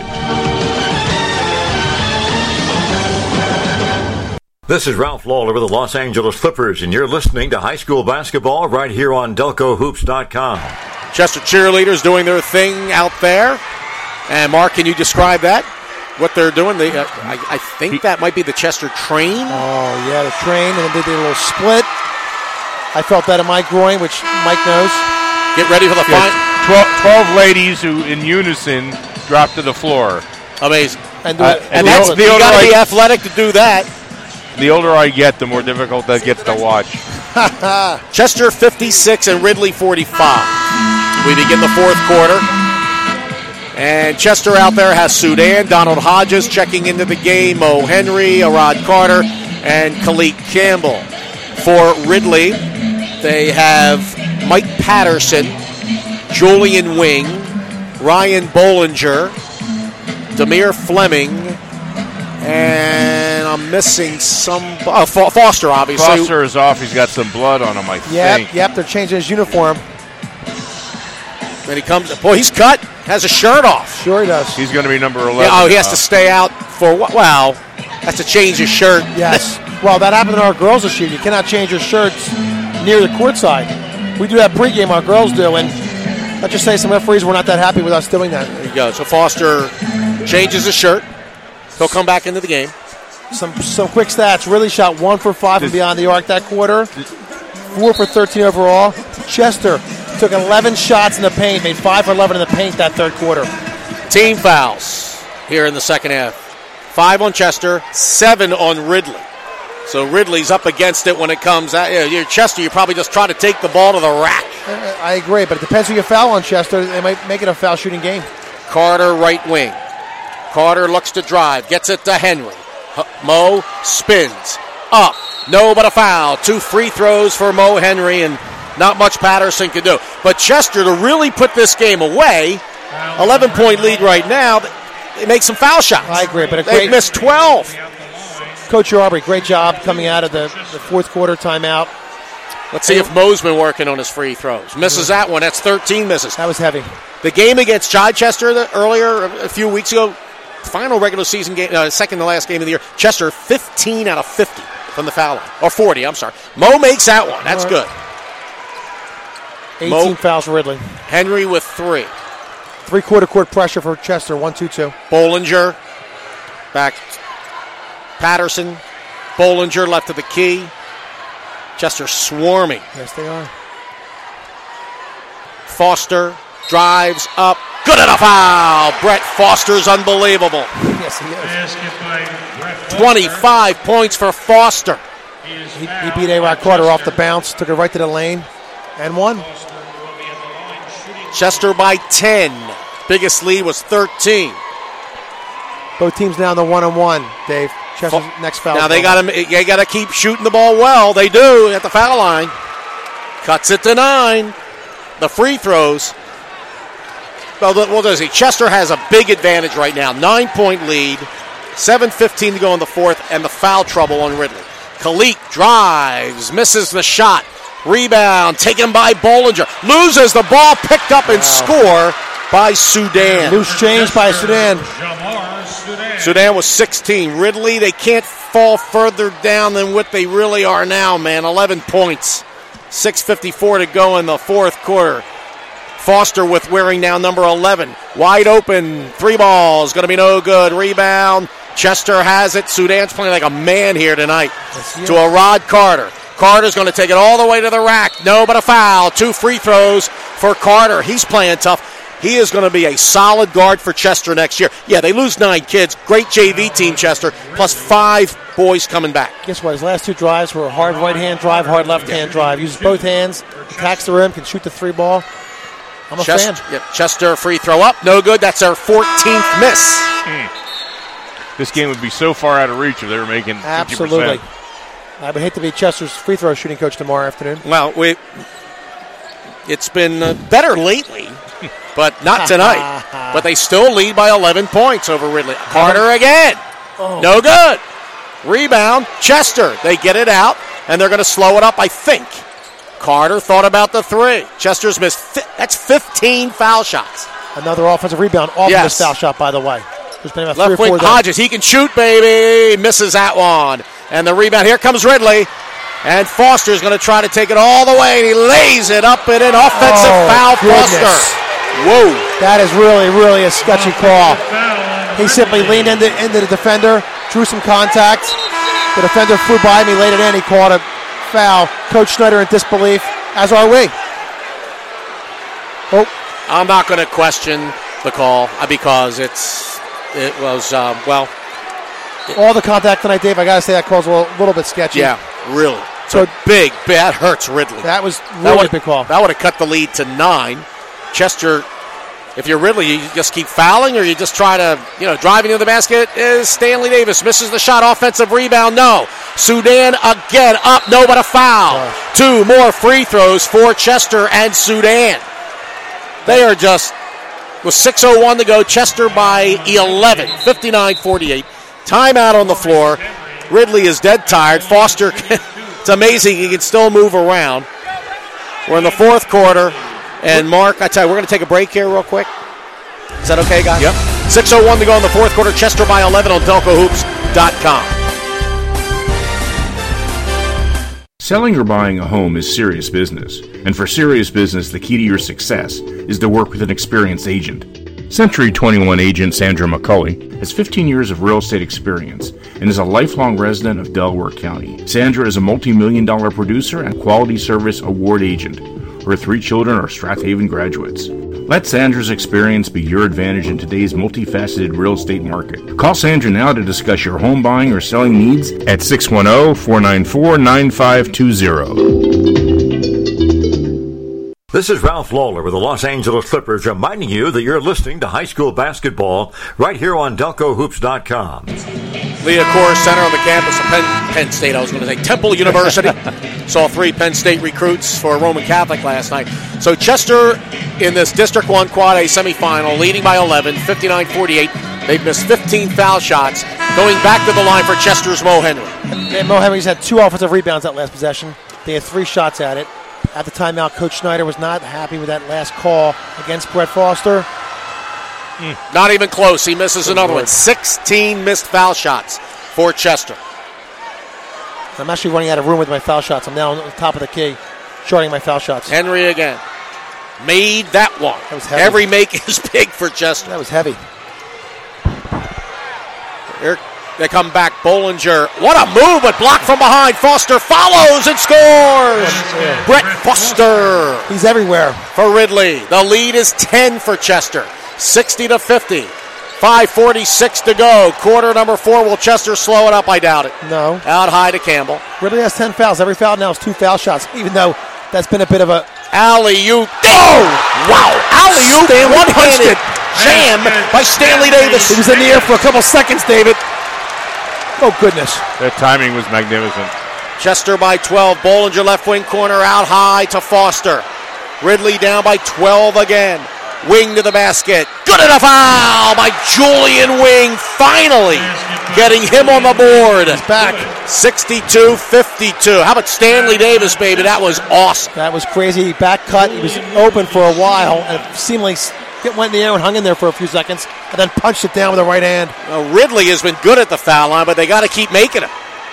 This is Ralph Lawler with the Los Angeles Clippers, and you're listening to high school basketball right here on Delco Hoops dot com. Chester cheerleaders doing their thing out there. And Mark, can you describe that? What they're doing, they, uh, I, I think that might be the Chester train. Oh, yeah, the train, and then they did a little split. I felt that in my groin, which Mike knows. Get ready for the yeah, final. twelve, twelve ladies who, in unison, drop to the floor. Amazing. And, uh, and the that's, older, you got to I, be athletic to do that. The older I get, the more difficult that gets to watch. Chester fifty-six and Ridley forty-five. We begin the fourth quarter. And Chester out there has Sudan, Donald Hodges checking into the game, Mo Henry, Arad Carter, and Khalid Campbell. For Ridley, they have Mike Patterson, Julian Wing, Ryan Bollinger, Demir Fleming, and I'm missing some. Oh, Foster, obviously. Foster is off. He's got some blood on him, I yep, think. Yep, they're changing his uniform. Then he comes. Boy, he's cut. Has a shirt off. Sure he does. He's going to be number eleven. Yeah, oh, he has uh, to stay out for what? Well, has to change his shirt. Yes. Well, that happened to our girls this year. You cannot change your shirts near the court side. We do that pregame, our girls do, and let's just say some referees were not that happy with us doing that. There you go. So Foster changes his shirt. He'll come back into the game. Some some quick stats. Ridley shot one for five from beyond the arc that quarter. Four for thirteen overall. Chester took eleven shots in the paint, made five for eleven in the paint that third quarter. Team fouls here in the second half. Five on Chester, seven on Ridley. So Ridley's up against it when it comes out. Yeah, you're Chester, you probably just try to take the ball to the rack. I agree, but it depends who you foul on Chester. They might make it a foul shooting game. Carter, right wing. Carter looks to drive, gets it to Henry. Mo spins up. No, but a foul. Two free throws for Mo Henry, and not much Patterson can do. But Chester, to really put this game away, eleven-point lead right now, they make some foul shots. I agree, but a They've great, missed twelve. Coach Aubrey, great job coming out of the, the fourth quarter timeout. Let's see if Mo's been working on his free throws. Misses that one. That's thirteen misses. That was heavy. The game against Chichester the, earlier, a few weeks ago, final regular season game, uh, second to last game of the year, Chester fifteen out of fifty from the foul line. Or forty, I'm sorry. Mo makes that one. That's good. eighteen Mo, fouls for Ridley. Henry with three. Three-quarter court pressure for Chester, one two two. Bollinger, back. Patterson, Bollinger left of the key. Chester swarming. Yes, they are. Foster drives up. Good enough foul. Brett Foster's unbelievable. Yes, he is. twenty-five points for Foster. He, he beat A-Rod Carter off the bounce, took it right to the lane, and won. Chester by ten. Biggest lead was thirteen. Both teams now in the one and one, Dave. Chester's next foul. Now they got to they got to keep shooting the ball well. They do at the foul line. Cuts it to nine. The free throws. Well, what does he? Chester has a big advantage right now. Nine-point lead. seven fifteen to go in the fourth, and the foul trouble on Ridley. Kalik drives, misses the shot. Rebound taken by Bollinger. Loses the ball, picked up and wow. score by Sudan. Loose change by Sudan. Sudan was sixteen. Ridley, they can't fall further down than what they really are now, man. eleven points. six fifty-four to go in the fourth quarter. Foster with wearing now number eleven. Wide open. Three balls. Going to be no good. Rebound. Chester has it. Sudan's playing like a man here tonight. Yes, to Arad Carter. Carter's going to take it all the way to the rack. No, but a foul. Two free throws for Carter. He's playing tough. He is going to be a solid guard for Chester next year. Yeah, they lose nine kids. Great J V team, Chester, plus five boys coming back. Guess what? His last two drives were a hard right-hand drive, hard left-hand drive. Uses both hands, attacks the rim, can shoot the three ball. I'm a Chester, fan. Yep, Chester free throw up. No good. That's their fourteenth miss. Mm. This game would be so far out of reach if they were making fifty percent. Absolutely. I would hate to be Chester's free throw shooting coach tomorrow afternoon. Well, we it's been uh, better lately, but not tonight. But they still lead by eleven points over Ridley. Carter again. Oh. No good. Rebound. Chester. They get it out, and they're going to slow it up, I think. Carter thought about the three. Chester's missed. Fi- that's fifteen foul shots. Another offensive rebound off yes. of this foul shot, by the way. There's been about Left three or wing four Hodges. He can shoot, baby. Misses that one. And the rebound. Here comes Ridley. And Foster's going to try to take it all the way. And he lays it up and in. Offensive oh, foul, goodness. Foster. Whoa. That is really, really a sketchy call. He simply leaned into, into the defender, drew some contact. The defender flew by him. He laid it in. He called a foul. Coach Schneider in disbelief, as are we. Oh. I'm not going to question the call because it's it was, uh, well. It, All the contact tonight, Dave, I got to say that call's a little, little bit sketchy. Yeah, really. So big, big, that hurts Ridley. That was really that a big call. That would have cut the lead to nine. Chester if you're Ridley, you just keep fouling, or you just try to, you know, driving into the basket. Is Stanley Davis misses the shot, offensive rebound, no. Sudan again up, no, but a foul. Gosh. Two more free throws for Chester and Sudan. They are just, with six oh one to go, Chester by eleven, fifty-nine forty-eight. Timeout on the floor. Ridley is dead tired. Foster, it's amazing he can still move around. We're in the fourth quarter. And, Mark, I tell you, we're going to take a break here real quick. Is that okay, guys? Yep. six oh one to go in the fourth quarter. Chester by eleven on Delco Hoops dot com. Selling or buying a home is serious business. And for serious business, the key to your success is to work with an experienced agent. Century twenty-one agent Sandra McCulley has fifteen years of real estate experience and is a lifelong resident of Delaware County. Sandra is a multi-million dollar producer and quality service award agent. Her three children are Strathaven graduates. Let Sandra's experience be your advantage in today's multifaceted real estate market. Call Sandra now to discuss your home buying or selling needs at six one zero, four nine four, nine five two zero. This is Ralph Lawler with the Los Angeles Clippers reminding you that you're listening to high school basketball right here on Delco Hoops dot com. Liacouras Center on the campus of Penn, Penn State. I was going to say Temple University. Saw three Penn State recruits for Roman Catholic last night. So Chester in this District one Quad A semifinal, leading by eleven, fifty-nine forty-eight. They've missed fifteen foul shots. Going back to the line for Chester's Mo Henry. And Mo Henry's had two offensive rebounds that last possession. They had three shots at it. At the timeout, Coach Schneider was not happy with that last call against Brett Foster. Mm. Not even close. He misses Good another Lord. one. sixteen missed foul shots for Chester. I'm actually running out of room with my foul shots. I'm now on the top of the key, shorting my foul shots. Henry again. Made that one. That was heavy. Every make is big for Chester. That was heavy. Here they come back. Bollinger. What a move, but blocked from behind. Foster follows and scores. Yeah. Brett Foster. He's everywhere. For Ridley. The lead is ten for Chester. sixty to fifty. five forty-six to go. Quarter number four. Will Chester slow it up? I doubt it. No. Out high to Campbell. Ridley has ten fouls. Every foul now is two foul shots, even though that's been a bit of a... Alley-oop. Oh! Wow. Alley-oop. One-handed jam by Stanley Davis. He was in the air for a couple seconds, David. Oh, goodness. That timing was magnificent. Chester by twelve. Bollinger left wing corner out high to Foster. Ridley down by twelve again. Wing to the basket. Good enough foul by Julian Wing. Finally getting him on the board. He's back. sixty-two fifty-two. How about Stanley Davis, baby? That was awesome. That was crazy. Back cut. He was open for a while and seemingly went in the air and hung in there for a few seconds and then punched it down with the right hand. Now, Ridley has been good at the foul line, but they got to keep making it.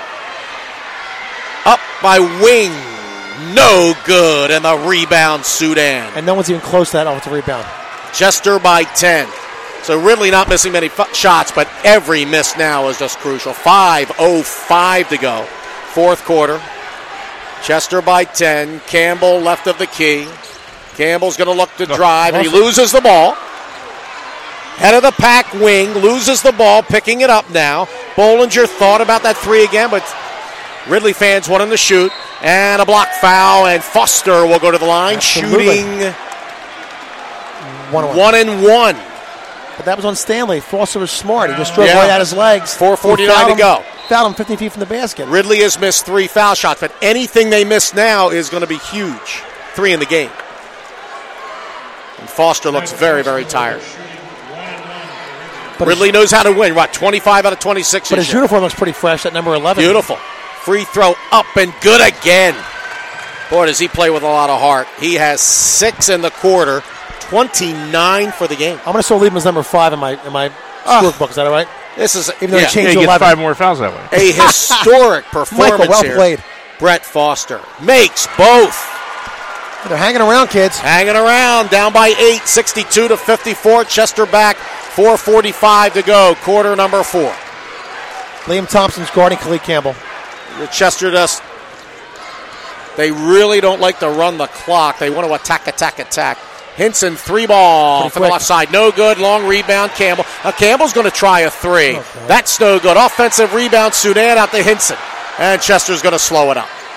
Up by Wing. No good. And the rebound, Sudan. And no one's even close to that offensive rebound. Chester by ten. So Ridley not missing many f- shots, but every miss now is just crucial. five oh five to go. Fourth quarter. Chester by ten. Campbell left of the key. Campbell's going to look to drive, and he loses the ball. Head of the pack, Wing loses the ball, picking it up now. Bollinger thought about that three again, but Ridley fans want him to shoot. And a block foul, and Foster will go to the line, Absolutely. shooting one and one. one and one. But that was on Stanley. Foster was smart. He just drove yeah. right out his legs. four forty-nine to go. Fouled him fifty feet from the basket. Ridley has missed three foul shots, but anything they miss now is going to be huge. Three in the game. And Foster looks very, very tired. But Ridley knows how to win. What, twenty-five out of twenty-six? But his year. uniform looks pretty fresh at number eleven. Beautiful. Free throw up and good again. Boy, does he play with a lot of heart. He has six in the quarter, twenty-nine for the game. I'm going to still leave him as number five in my in my uh, scorebook. Is that all right? This is even though yeah, he changed yeah, to he eleven. Gets five more fouls that way. A historic performance Michael, well here. Played. Brett Foster makes both. They're hanging around, kids. Hanging around, down by eight, sixty-two to fifty-four. Chester back, four forty-five to go. Quarter number four. Liam Thompson's guarding Khalid Campbell. Chester just, they really don't like to run the clock. They want to attack, attack, attack. Hinson, three ball Pretty from quick. the left side. No good. Long rebound, Campbell. Now Campbell's going to try a three. Okay. That's no good. Offensive rebound, Sudan out to Hinson. And Chester's going to slow it up.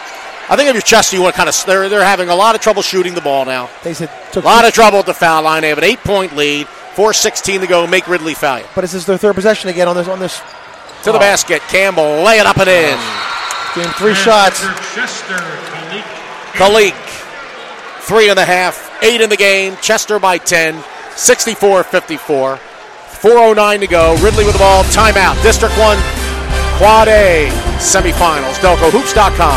I think if you're Chester, you want to kind of, they're, they're having a lot of trouble shooting the ball now. They said a lot of trouble at the foul line. They have an eight-point lead, four sixteen to go, make Ridley foul you. But this is their third possession again on this. On this. To the oh. basket, Campbell, lay it up and in. Game three shots. Chester, Kalik. Kalik, three and a half, eight in the game. Chester by ten, sixty-four fifty-four. four oh nine to go. Ridley with the ball. Timeout. District one, Quad A semifinals. Delco Hoops dot com.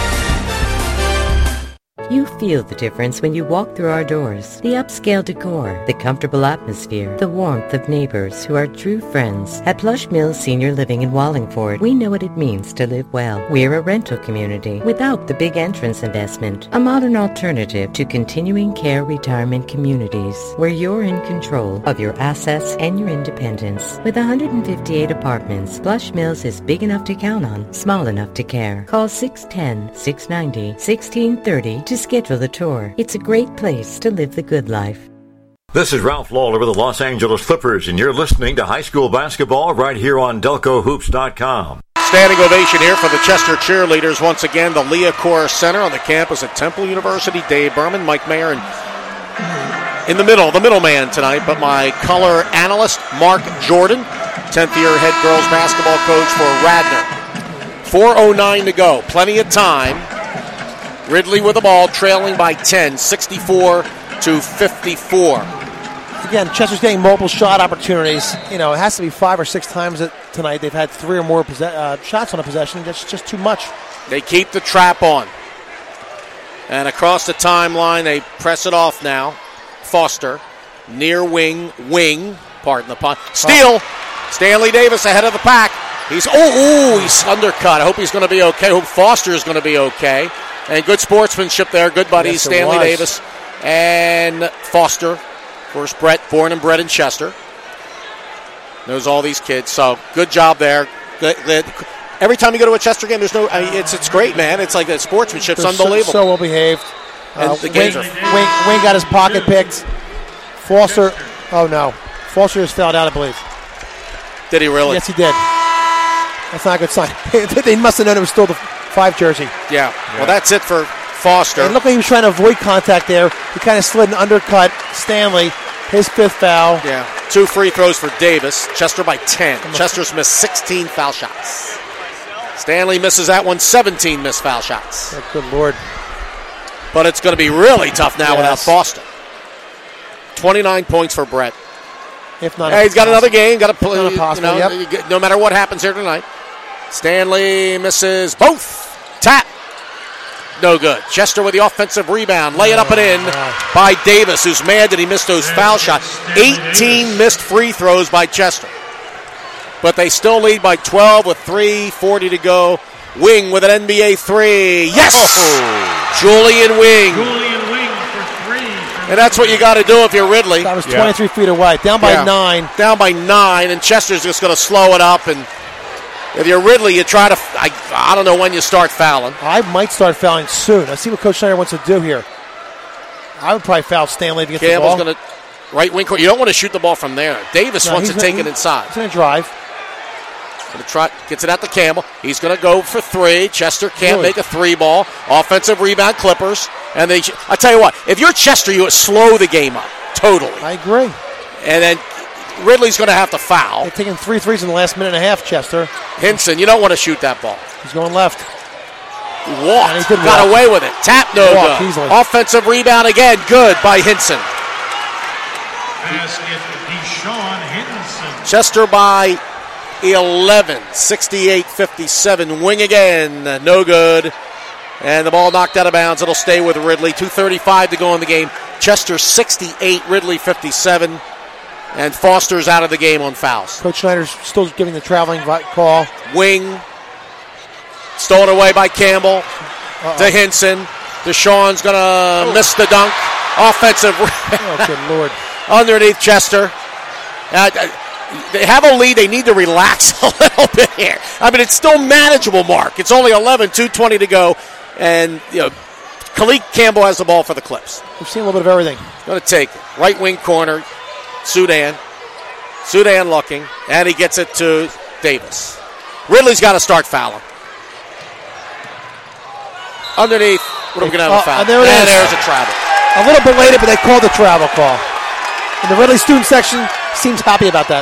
You feel the difference when you walk through our doors. The upscale decor, the comfortable atmosphere, the warmth of neighbors who are true friends. At Plush Mills Senior Living in Wallingford, we know what it means to live well. We're a rental community without the big entrance investment. A modern alternative to continuing care retirement communities where you're in control of your assets and your independence. With one hundred fifty-eight apartments, Plush Mills is big enough to count on, small enough to care. Call six one zero, six nine zero, one six three zero to schedule the tour. It's a great place to live the good life. This is Ralph Lawler with the Los Angeles Clippers, and you're listening to high school basketball right here on Delco Hoops dot com. Standing ovation here for the Chester cheerleaders. Once again, the Leah Corr Center on the campus at Temple University. Dave Berman, Mike Mayer, and in the middle, the middleman tonight, but my color analyst, Mark Jordan, tenth-year head girls basketball coach for Radnor. four oh nine to go. Plenty of time. Ridley with the ball, trailing by ten, sixty-four to fifty-four. Again, Chester's getting multiple shot opportunities. You know, it has to be five or six times tonight. They've had three or more posse- uh, shots on a possession. That's just too much. They keep the trap on. And across the timeline, they press it off now. Foster, near wing, wing, pardon the pun. Steal! Oh. Stanley Davis ahead of the pack. He's, oh, oh, he's undercut. I hope he's going to be okay. I hope Foster is going to be okay. And good sportsmanship there. Good buddies, yes, Stanley was. Davis and Foster. Of course, Brett, born and bred in Chester. Knows all these kids. So good job there. Good, good. Every time you go to a Chester game, there's no. I mean, it's it's great, man. It's like the sportsmanship's They're unbelievable. So, so well behaved. And uh, the games Wing, are. Wing, Wing got his pocket picked. Foster. Oh no, Foster just fouled out, I believe. Did he really? Yes, he did. That's not a good sign. They must have known it was still the five jersey. Yeah. yeah. Well, that's it for Foster. And look like he was trying to avoid contact there. He kind of slid and undercut Stanley. His fifth foul. Yeah. Two free throws for Davis. Chester by ten. Chester's missed sixteen foul shots. Stanley misses that one. seventeen missed foul shots. Oh, good Lord. But it's going to be really tough now yes. without Foster. twenty-nine points for Brett. If not, hey, he's got another game. Got to play. Possible, you know, yep. No matter what happens here tonight. Stanley misses both. Tap. No good. Chester with the offensive rebound. Lay it up and in by Davis, who's mad that he missed those foul shots. eighteen missed free throws by Chester. But they still lead by twelve with three forty to go. Wing with an N B A three. Yes! Oh. Julian Wing. Julian Wing for three. For and that's what you got to do if you're Ridley. That was twenty-three yeah. feet away. Down by yeah. nine. Down by nine, and Chester's just going to slow it up. And if you're Ridley, you try to, I, I don't know when you start fouling. I might start fouling soon. Let's see what Coach Schneider wants to do here. I would probably foul Stanley to get Campbell's the ball. Campbell's going to, right wing court. You don't want to shoot the ball from there. Davis no, wants to take he, it inside. He's going to drive. Gonna try, gets it out to Campbell. He's going to go for three. Chester can't really? make a three ball. Offensive rebound, Clippers. And they, I tell you what, if you're Chester, you slow the game up. Totally. I agree. And then Ridley's going to have to foul. They're taking three threes in the last minute and a half, Chester. Hinson, you don't want to shoot that ball. He's going left. Walked. He got walk. away with it. Tap, no walk, good. Easily. Offensive rebound again. Good by Hinson. Basket, Deshaun Hinson. Chester by eleven. sixty-eight fifty-seven. Wing again. No good. And the ball knocked out of bounds. It'll stay with Ridley. two thirty-five to go in the game. Chester sixty-eight. Ridley fifty-seven. And Foster's out of the game on fouls. Coach Schneider's still giving the traveling call. Wing. Stolen away by Campbell. Uh-oh. To Hinson. Deshaun's going to oh. miss the dunk. Offensive. Oh, good Lord. Underneath Chester. Uh, they have a lead. They need to relax a little bit here. I mean, it's still manageable, Mark. It's only eleven, two twenty to go. And, you know, Kalik Campbell has the ball for the Clips. We've seen a little bit of everything. Going to take it. Right wing corner. Sudan. Sudan looking. And he gets it to Davis. Ridley's got to start fouling. Underneath. What are we going to have a foul? Uh, there it and is. there's a travel. A little belated, but they called the travel call. And the Ridley student section seems happy about that.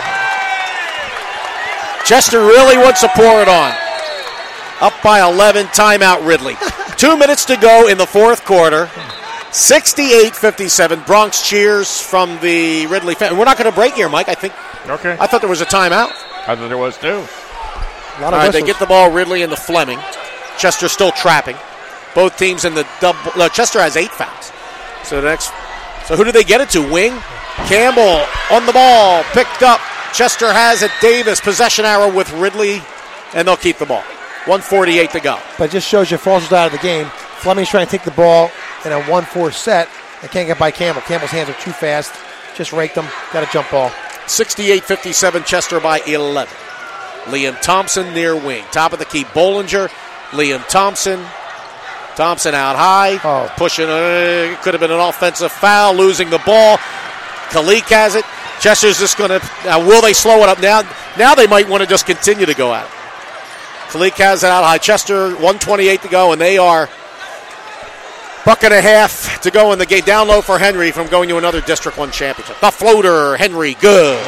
Chester really wants to pour it on. Up by eleven, timeout Ridley. Two minutes to go in the fourth quarter. sixty-eight fifty-seven. Bronx cheers from the Ridley fan. We're not going to break here, Mike. I think. Okay. I thought there was a timeout. I thought there was too. A lot of All right, they whistles. get the ball. Ridley and the Fleming. Chester still trapping. Both teams in the double. No, Chester has eight fouls. So the next. So who do they get it to? Wing. Campbell on the ball. Picked up. Chester has it. Davis possession arrow with Ridley, and they'll keep the ball. one forty-eight to go. But it just shows you Foster's out of the game. Fleming's trying to take the ball in a one four set. They can't get by Campbell. Campbell's hands are too fast. Just raked them. Got a jump ball. sixty-eight fifty-seven, Chester by eleven. Liam Thompson near wing. Top of the key, Bollinger. Liam Thompson. Thompson out high. Oh. Pushing. Uh, could have been an offensive foul. Losing the ball. Kalik has it. Chester's just going to. Now, will they slow it up now? Now they might want to just continue to go at it. Kalik has it out high. Chester, one twenty-eight to go, and they are buck and a half to go in the game. Down low for Henry from going to another District one championship. The floater, Henry, good.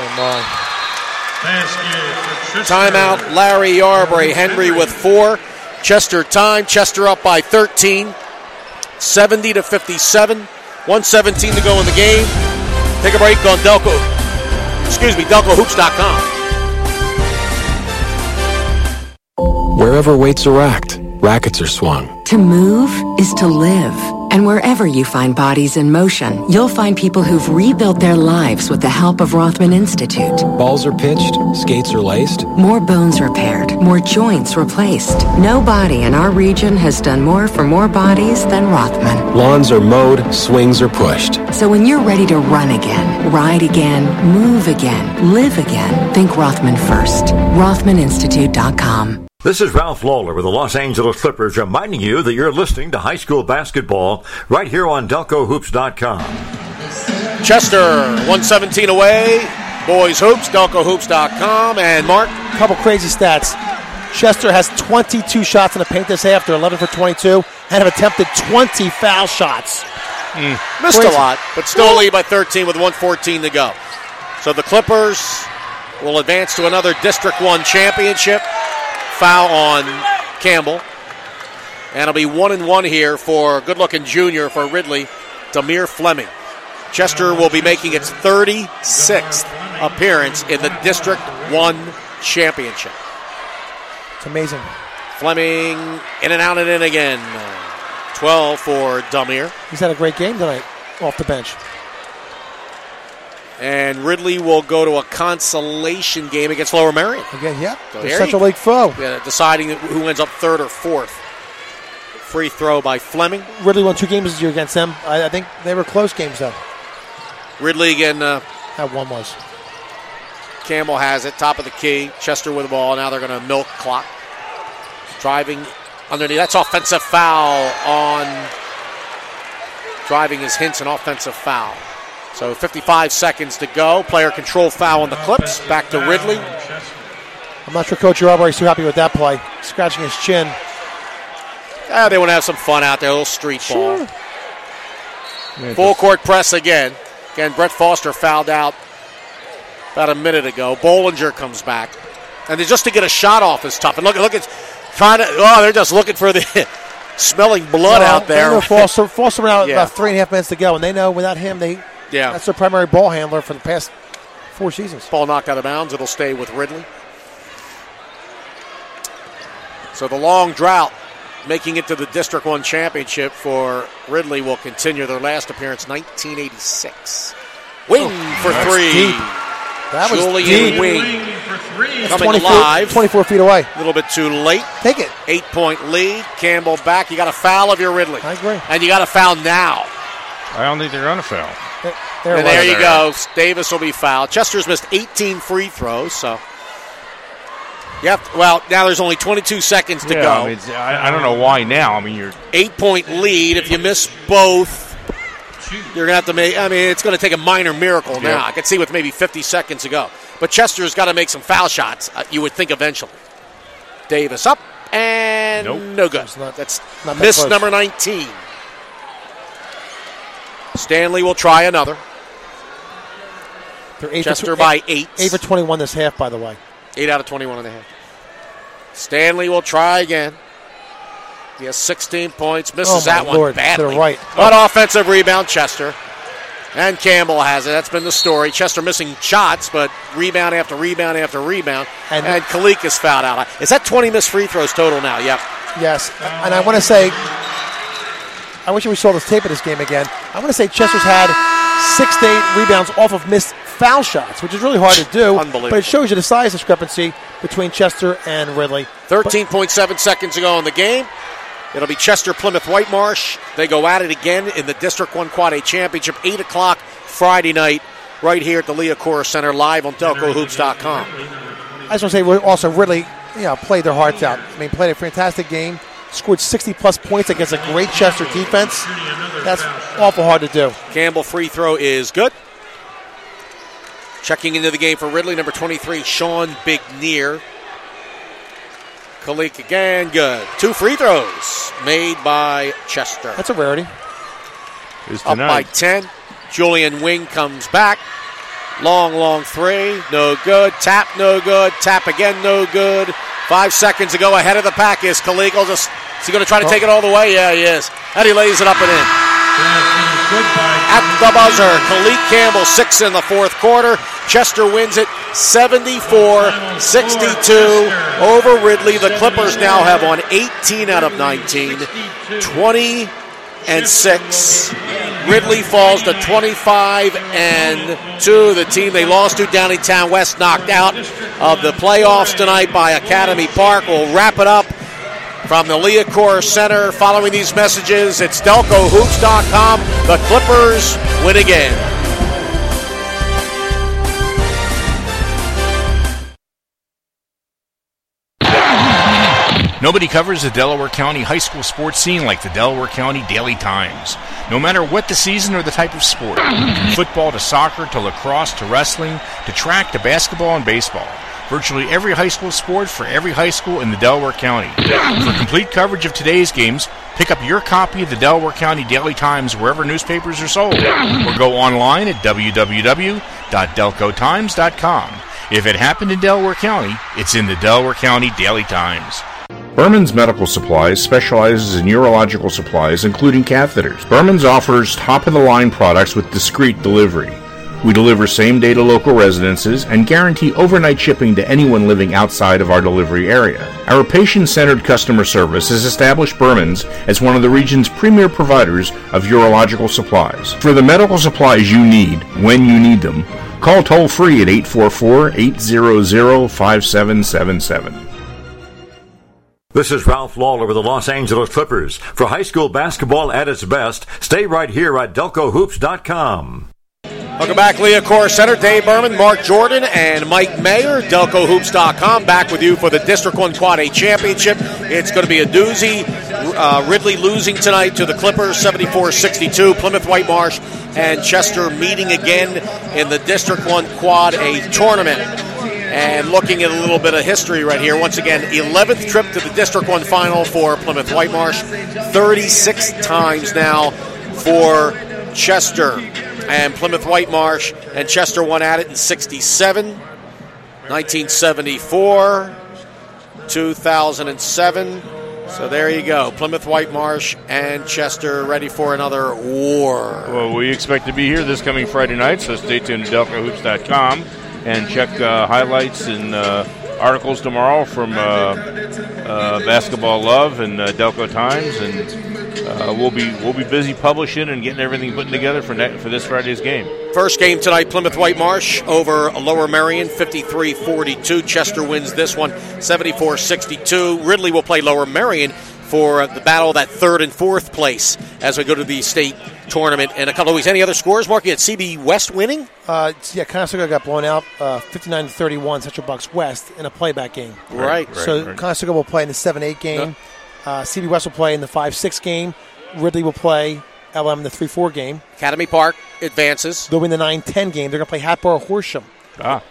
Timeout, Larry Yarbury. Henry with four. Chester time. Chester up by thirteen. seventy to fifty-seven. one seventeen to go in the game. Take a break on Delco. Excuse me, Delco Hoops dot com. Wherever weights are racked, rackets are swung. To move is to live. And wherever you find bodies in motion, you'll find people who've rebuilt their lives with the help of Rothman Institute. Balls are pitched, skates are laced. More bones repaired, more joints replaced. Nobody in our region has done more for more bodies than Rothman. Lawns are mowed, swings are pushed. So when you're ready to run again, ride again, move again, live again, think Rothman first. Rothman Institute dot com. This is Ralph Lawler with the Los Angeles Clippers reminding you that you're listening to high school basketball right here on Delco Hoops dot com. Chester, one seventeen away. Boys Hoops, Delco Hoops dot com. And Mark? A couple crazy stats. Chester has twenty-two shots in the paint this half. They're eleven for twenty-two and have attempted twenty foul shots. Mm. Missed Crazy. a lot, but still lead by thirteen with one fourteen to go. So the Clippers will advance to another District one championship. Foul on Campbell. And it'll be one and one here for good-looking junior for Ridley, Demir Fleming. Chester will be making its thirty-sixth appearance in the District one championship. It's amazing. Fleming in and out and in again. twelve for Demir. He's had a great game tonight off the bench. And Ridley will go to a consolation game against Lower Merion. Again, yeah. So They're there such you a league foe. Yeah, deciding who ends up third or fourth. Free throw by Fleming. Ridley won two games this year against them. I, I think they were close games, though. Ridley again. Uh, That one was. Campbell has it. Top of the key. Chester with the ball. Now they're going to milk clock. Driving underneath. That's offensive foul on. Driving is Hints, an offensive foul. So fifty-five seconds to go. Player control foul on the Clips. Back to Ridley. I'm not sure Coach Yarbury's too happy with that play. Scratching his chin. Ah, they want to have some fun out there. A little street ball. Sure. Yeah, Full court press again. Again, Brett Foster fouled out about a minute ago. Bollinger comes back. And just to get a shot off is tough. And look, look, it's trying to, oh, they're just looking for the smelling blood Well, out there. They know Foster, Foster went out Yeah. about three and a half minutes to go, and they know without him, they Yeah. that's their primary ball handler for the past four seasons. Ball knocked out of bounds. It'll stay with Ridley. So the long drought making it to the District one championship for Ridley will continue. Their last appearance, nineteen eighty-six. Wing Oh, for that's three. deep. That was Julian deep. Wing coming twenty-four, live. twenty-four feet away. A little bit too late. Take it. Eight-point lead. Campbell back. You got a foul of your Ridley. I agree. And you got a foul now. I don't think they're going to foul. There, there and it was. there you go. Davis will be fouled. Chester's missed eighteen free throws, so. Yep. Well, now there's only twenty-two seconds to yeah, go. I, mean, it's- I, I don't know why now. I mean, you're Eight-point lead. If you miss both, you're going to have to make – I mean, it's going to take a minor miracle now. Yep. I could see with maybe fifty seconds to go. But Chester's got to make some foul shots, uh, you would think eventually. Davis up And nope. no good. Not, That's not that miss close. number nineteen. Stanley will try another. They're eight Chester for tw- by eight, eight. eight for twenty-one this half, by the way. Eight out of twenty-one and a half. Stanley will try again. He has sixteen points. Misses Oh, my that one Lord. badly. To the right. But offensive rebound, Chester. And Campbell has it. That's been the story. Chester missing shots, but rebound after rebound after rebound. And, And Kalik is fouled out. Is that twenty missed free throws total now? Yep. Yes. And I want to say, I wish we saw this tape of this game again. I want to say Chester's had six to eight rebounds off of missed foul shots, which is really hard to do. Unbelievable. But it shows you the size discrepancy between Chester and Ridley. thirteen point seven seconds ago in the game. It'll be Chester Plymouth Whitemarsh. They go at it again in the District one Quad A Championship, eight o'clock Friday night, right here at the Leah Cora Center, live on Delco Hoops dot com. I just want to say, we're also Ridley, you know, played their hearts out. I mean, played a fantastic game, scored sixty plus points against a great Chester defense. That's awful hard to do. Campbell free throw is good. Checking into the game for Ridley, number twenty-three, Sean Bigneer. Kalik again, good. Two free throws made by Chester. That's a rarity. Up by ten. Julian Wing comes back. Long, long three. No good. Tap, no good. Tap again, no good. Five seconds ago, ahead of the pack is Kalik. Just, is he going to try to take it all the way? Yeah, he is. And he lays it up and in. At the buzzer, Kalik Campbell, six in the fourth quarter. Chester wins it seventy-four sixty-two over Ridley. The Clippers now have won eighteen out of nineteen, twenty and six. Ridley falls to twenty-five and two. The team they lost to, Downingtown West, knocked out of the playoffs tonight by Academy Park. We'll wrap it up from the Leah Cora Center. Following these messages, it's Delco Hoops dot com. The Clippers win again. Nobody covers the Delaware County high school sports scene like the Delaware County Daily Times. No matter what the season or the type of sport, from football to soccer to lacrosse to wrestling to track to basketball and baseball, virtually every high school sport for every high school in the Delaware County. For complete coverage of today's games, pick up your copy of the Delaware County Daily Times wherever newspapers are sold, or go online at w w w dot delco times dot com. If it happened in Delaware County, it's in the Delaware County Daily Times. Berman's Medical Supplies specializes in urological supplies, including catheters. Berman's offers top-of-the-line products with discreet delivery. We deliver same-day to local residences and guarantee overnight shipping to anyone living outside of our delivery area. Our patient-centered customer service has established Berman's as one of the region's premier providers of urological supplies. For the medical supplies you need, when you need them, call toll-free at eight four four, eight hundred, five seven seven seven. This is Ralph Lawler with the Los Angeles Clippers. For high school basketball at its best, stay right here at Delco Hoops dot com. Welcome back, Leah Cora Center. Dave Berman, Mark Jordan, and Mike Mayer. Delco Hoops dot com back with you for the District one Quad A Championship. It's going to be a doozy. Uh, Ridley losing tonight to the Clippers, seventy-four sixty-two. Plymouth Whitemarsh and Chester meeting again in the District one Quad A Tournament. And looking at a little bit of history right here, once again, eleventh trip to the District one Final for Plymouth Whitemarsh, thirty-six times now for Chester. And Plymouth Whitemarsh and Chester won at it in sixty-seven, nineteen seventy-four, two thousand seven. So there you go. Plymouth Whitemarsh and Chester ready for another war. Well, we expect to be here this coming Friday night, so stay tuned to Delco Hoops dot com. And check uh, highlights and uh, articles tomorrow from uh, uh, Basketball Love and uh, Delco Times, and uh, we'll be we'll be busy publishing and getting everything put together for ne- for this Friday's game. First game tonight, Plymouth Whitemarsh over Lower Merion, fifty-three forty-two. Chester wins this one, seventy-four sixty-two. Ridley will play Lower Merion for the battle of that third and fourth place as we go to the state tournament in a couple of weeks. Any other scores, Mark? You had C B West winning? Uh, yeah, Conestoga got blown out uh, fifty-nine to thirty-one, Central Bucks West, in a playback game. Right. right so right. Conestoga will play in the seven eight game. No. Uh, C B West will play in the five six game. Ridley will play L M in the three four game. Academy Park advances. They'll win the nine ten game. They're going to play Hatboro Horsham. Ah.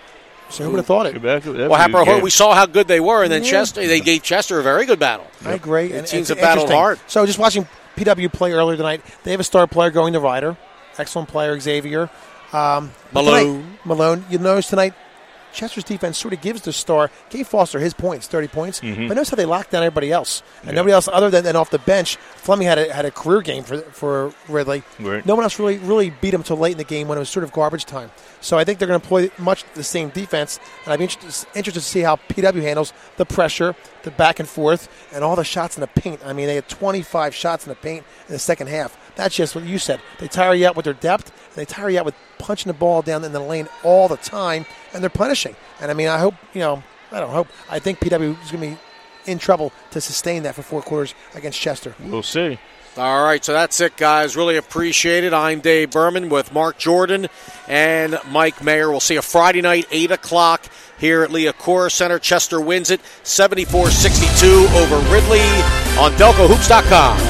So who would have thought it? Quebec, well, Haverhill, we saw how good they were, and then yeah. Chester, they gave Chester a very good battle. I agree. The and teams have battled hard. So just watching P W play earlier tonight, they have a star player going to Ryder. Excellent player, Xavier. Um, Malone. Tonight, Malone. You notice tonight, Chester's defense sort of gives the star, gave Foster his points, thirty points, mm-hmm. but notice how they locked down everybody else. And yeah. nobody else other than, than off the bench. Fleming had a, had a career game for for Ridley. Right. No one else really really beat him until late in the game when it was sort of garbage time. So I think they're going to employ much the same defense, and I'd be interested, interested to see how P W handles the pressure, the back and forth, and all the shots in the paint. I mean, they had twenty-five shots in the paint in the second half. That's just what you said. They tire you out with their depth, and they tire you out with punching the ball down in the lane all the time, and they're punishing. And, I mean, I hope, you know, I don't hope. I think P W is going to be in trouble to sustain that for four quarters against Chester. We'll see. All right, so that's it, guys. Really appreciate it. I'm Dave Berman with Mark Jordan and Mike Mayer. We'll see you Friday night, eight o'clock here at Liacouras Center. Chester wins it seventy-four sixty-two over Ridley on Delco Hoops dot com.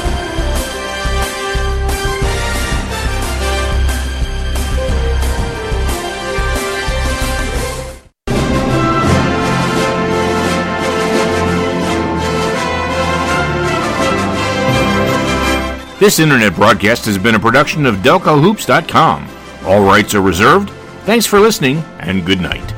This internet broadcast has been a production of Delco Hoops dot com. All rights are reserved. Thanks for listening, and good night.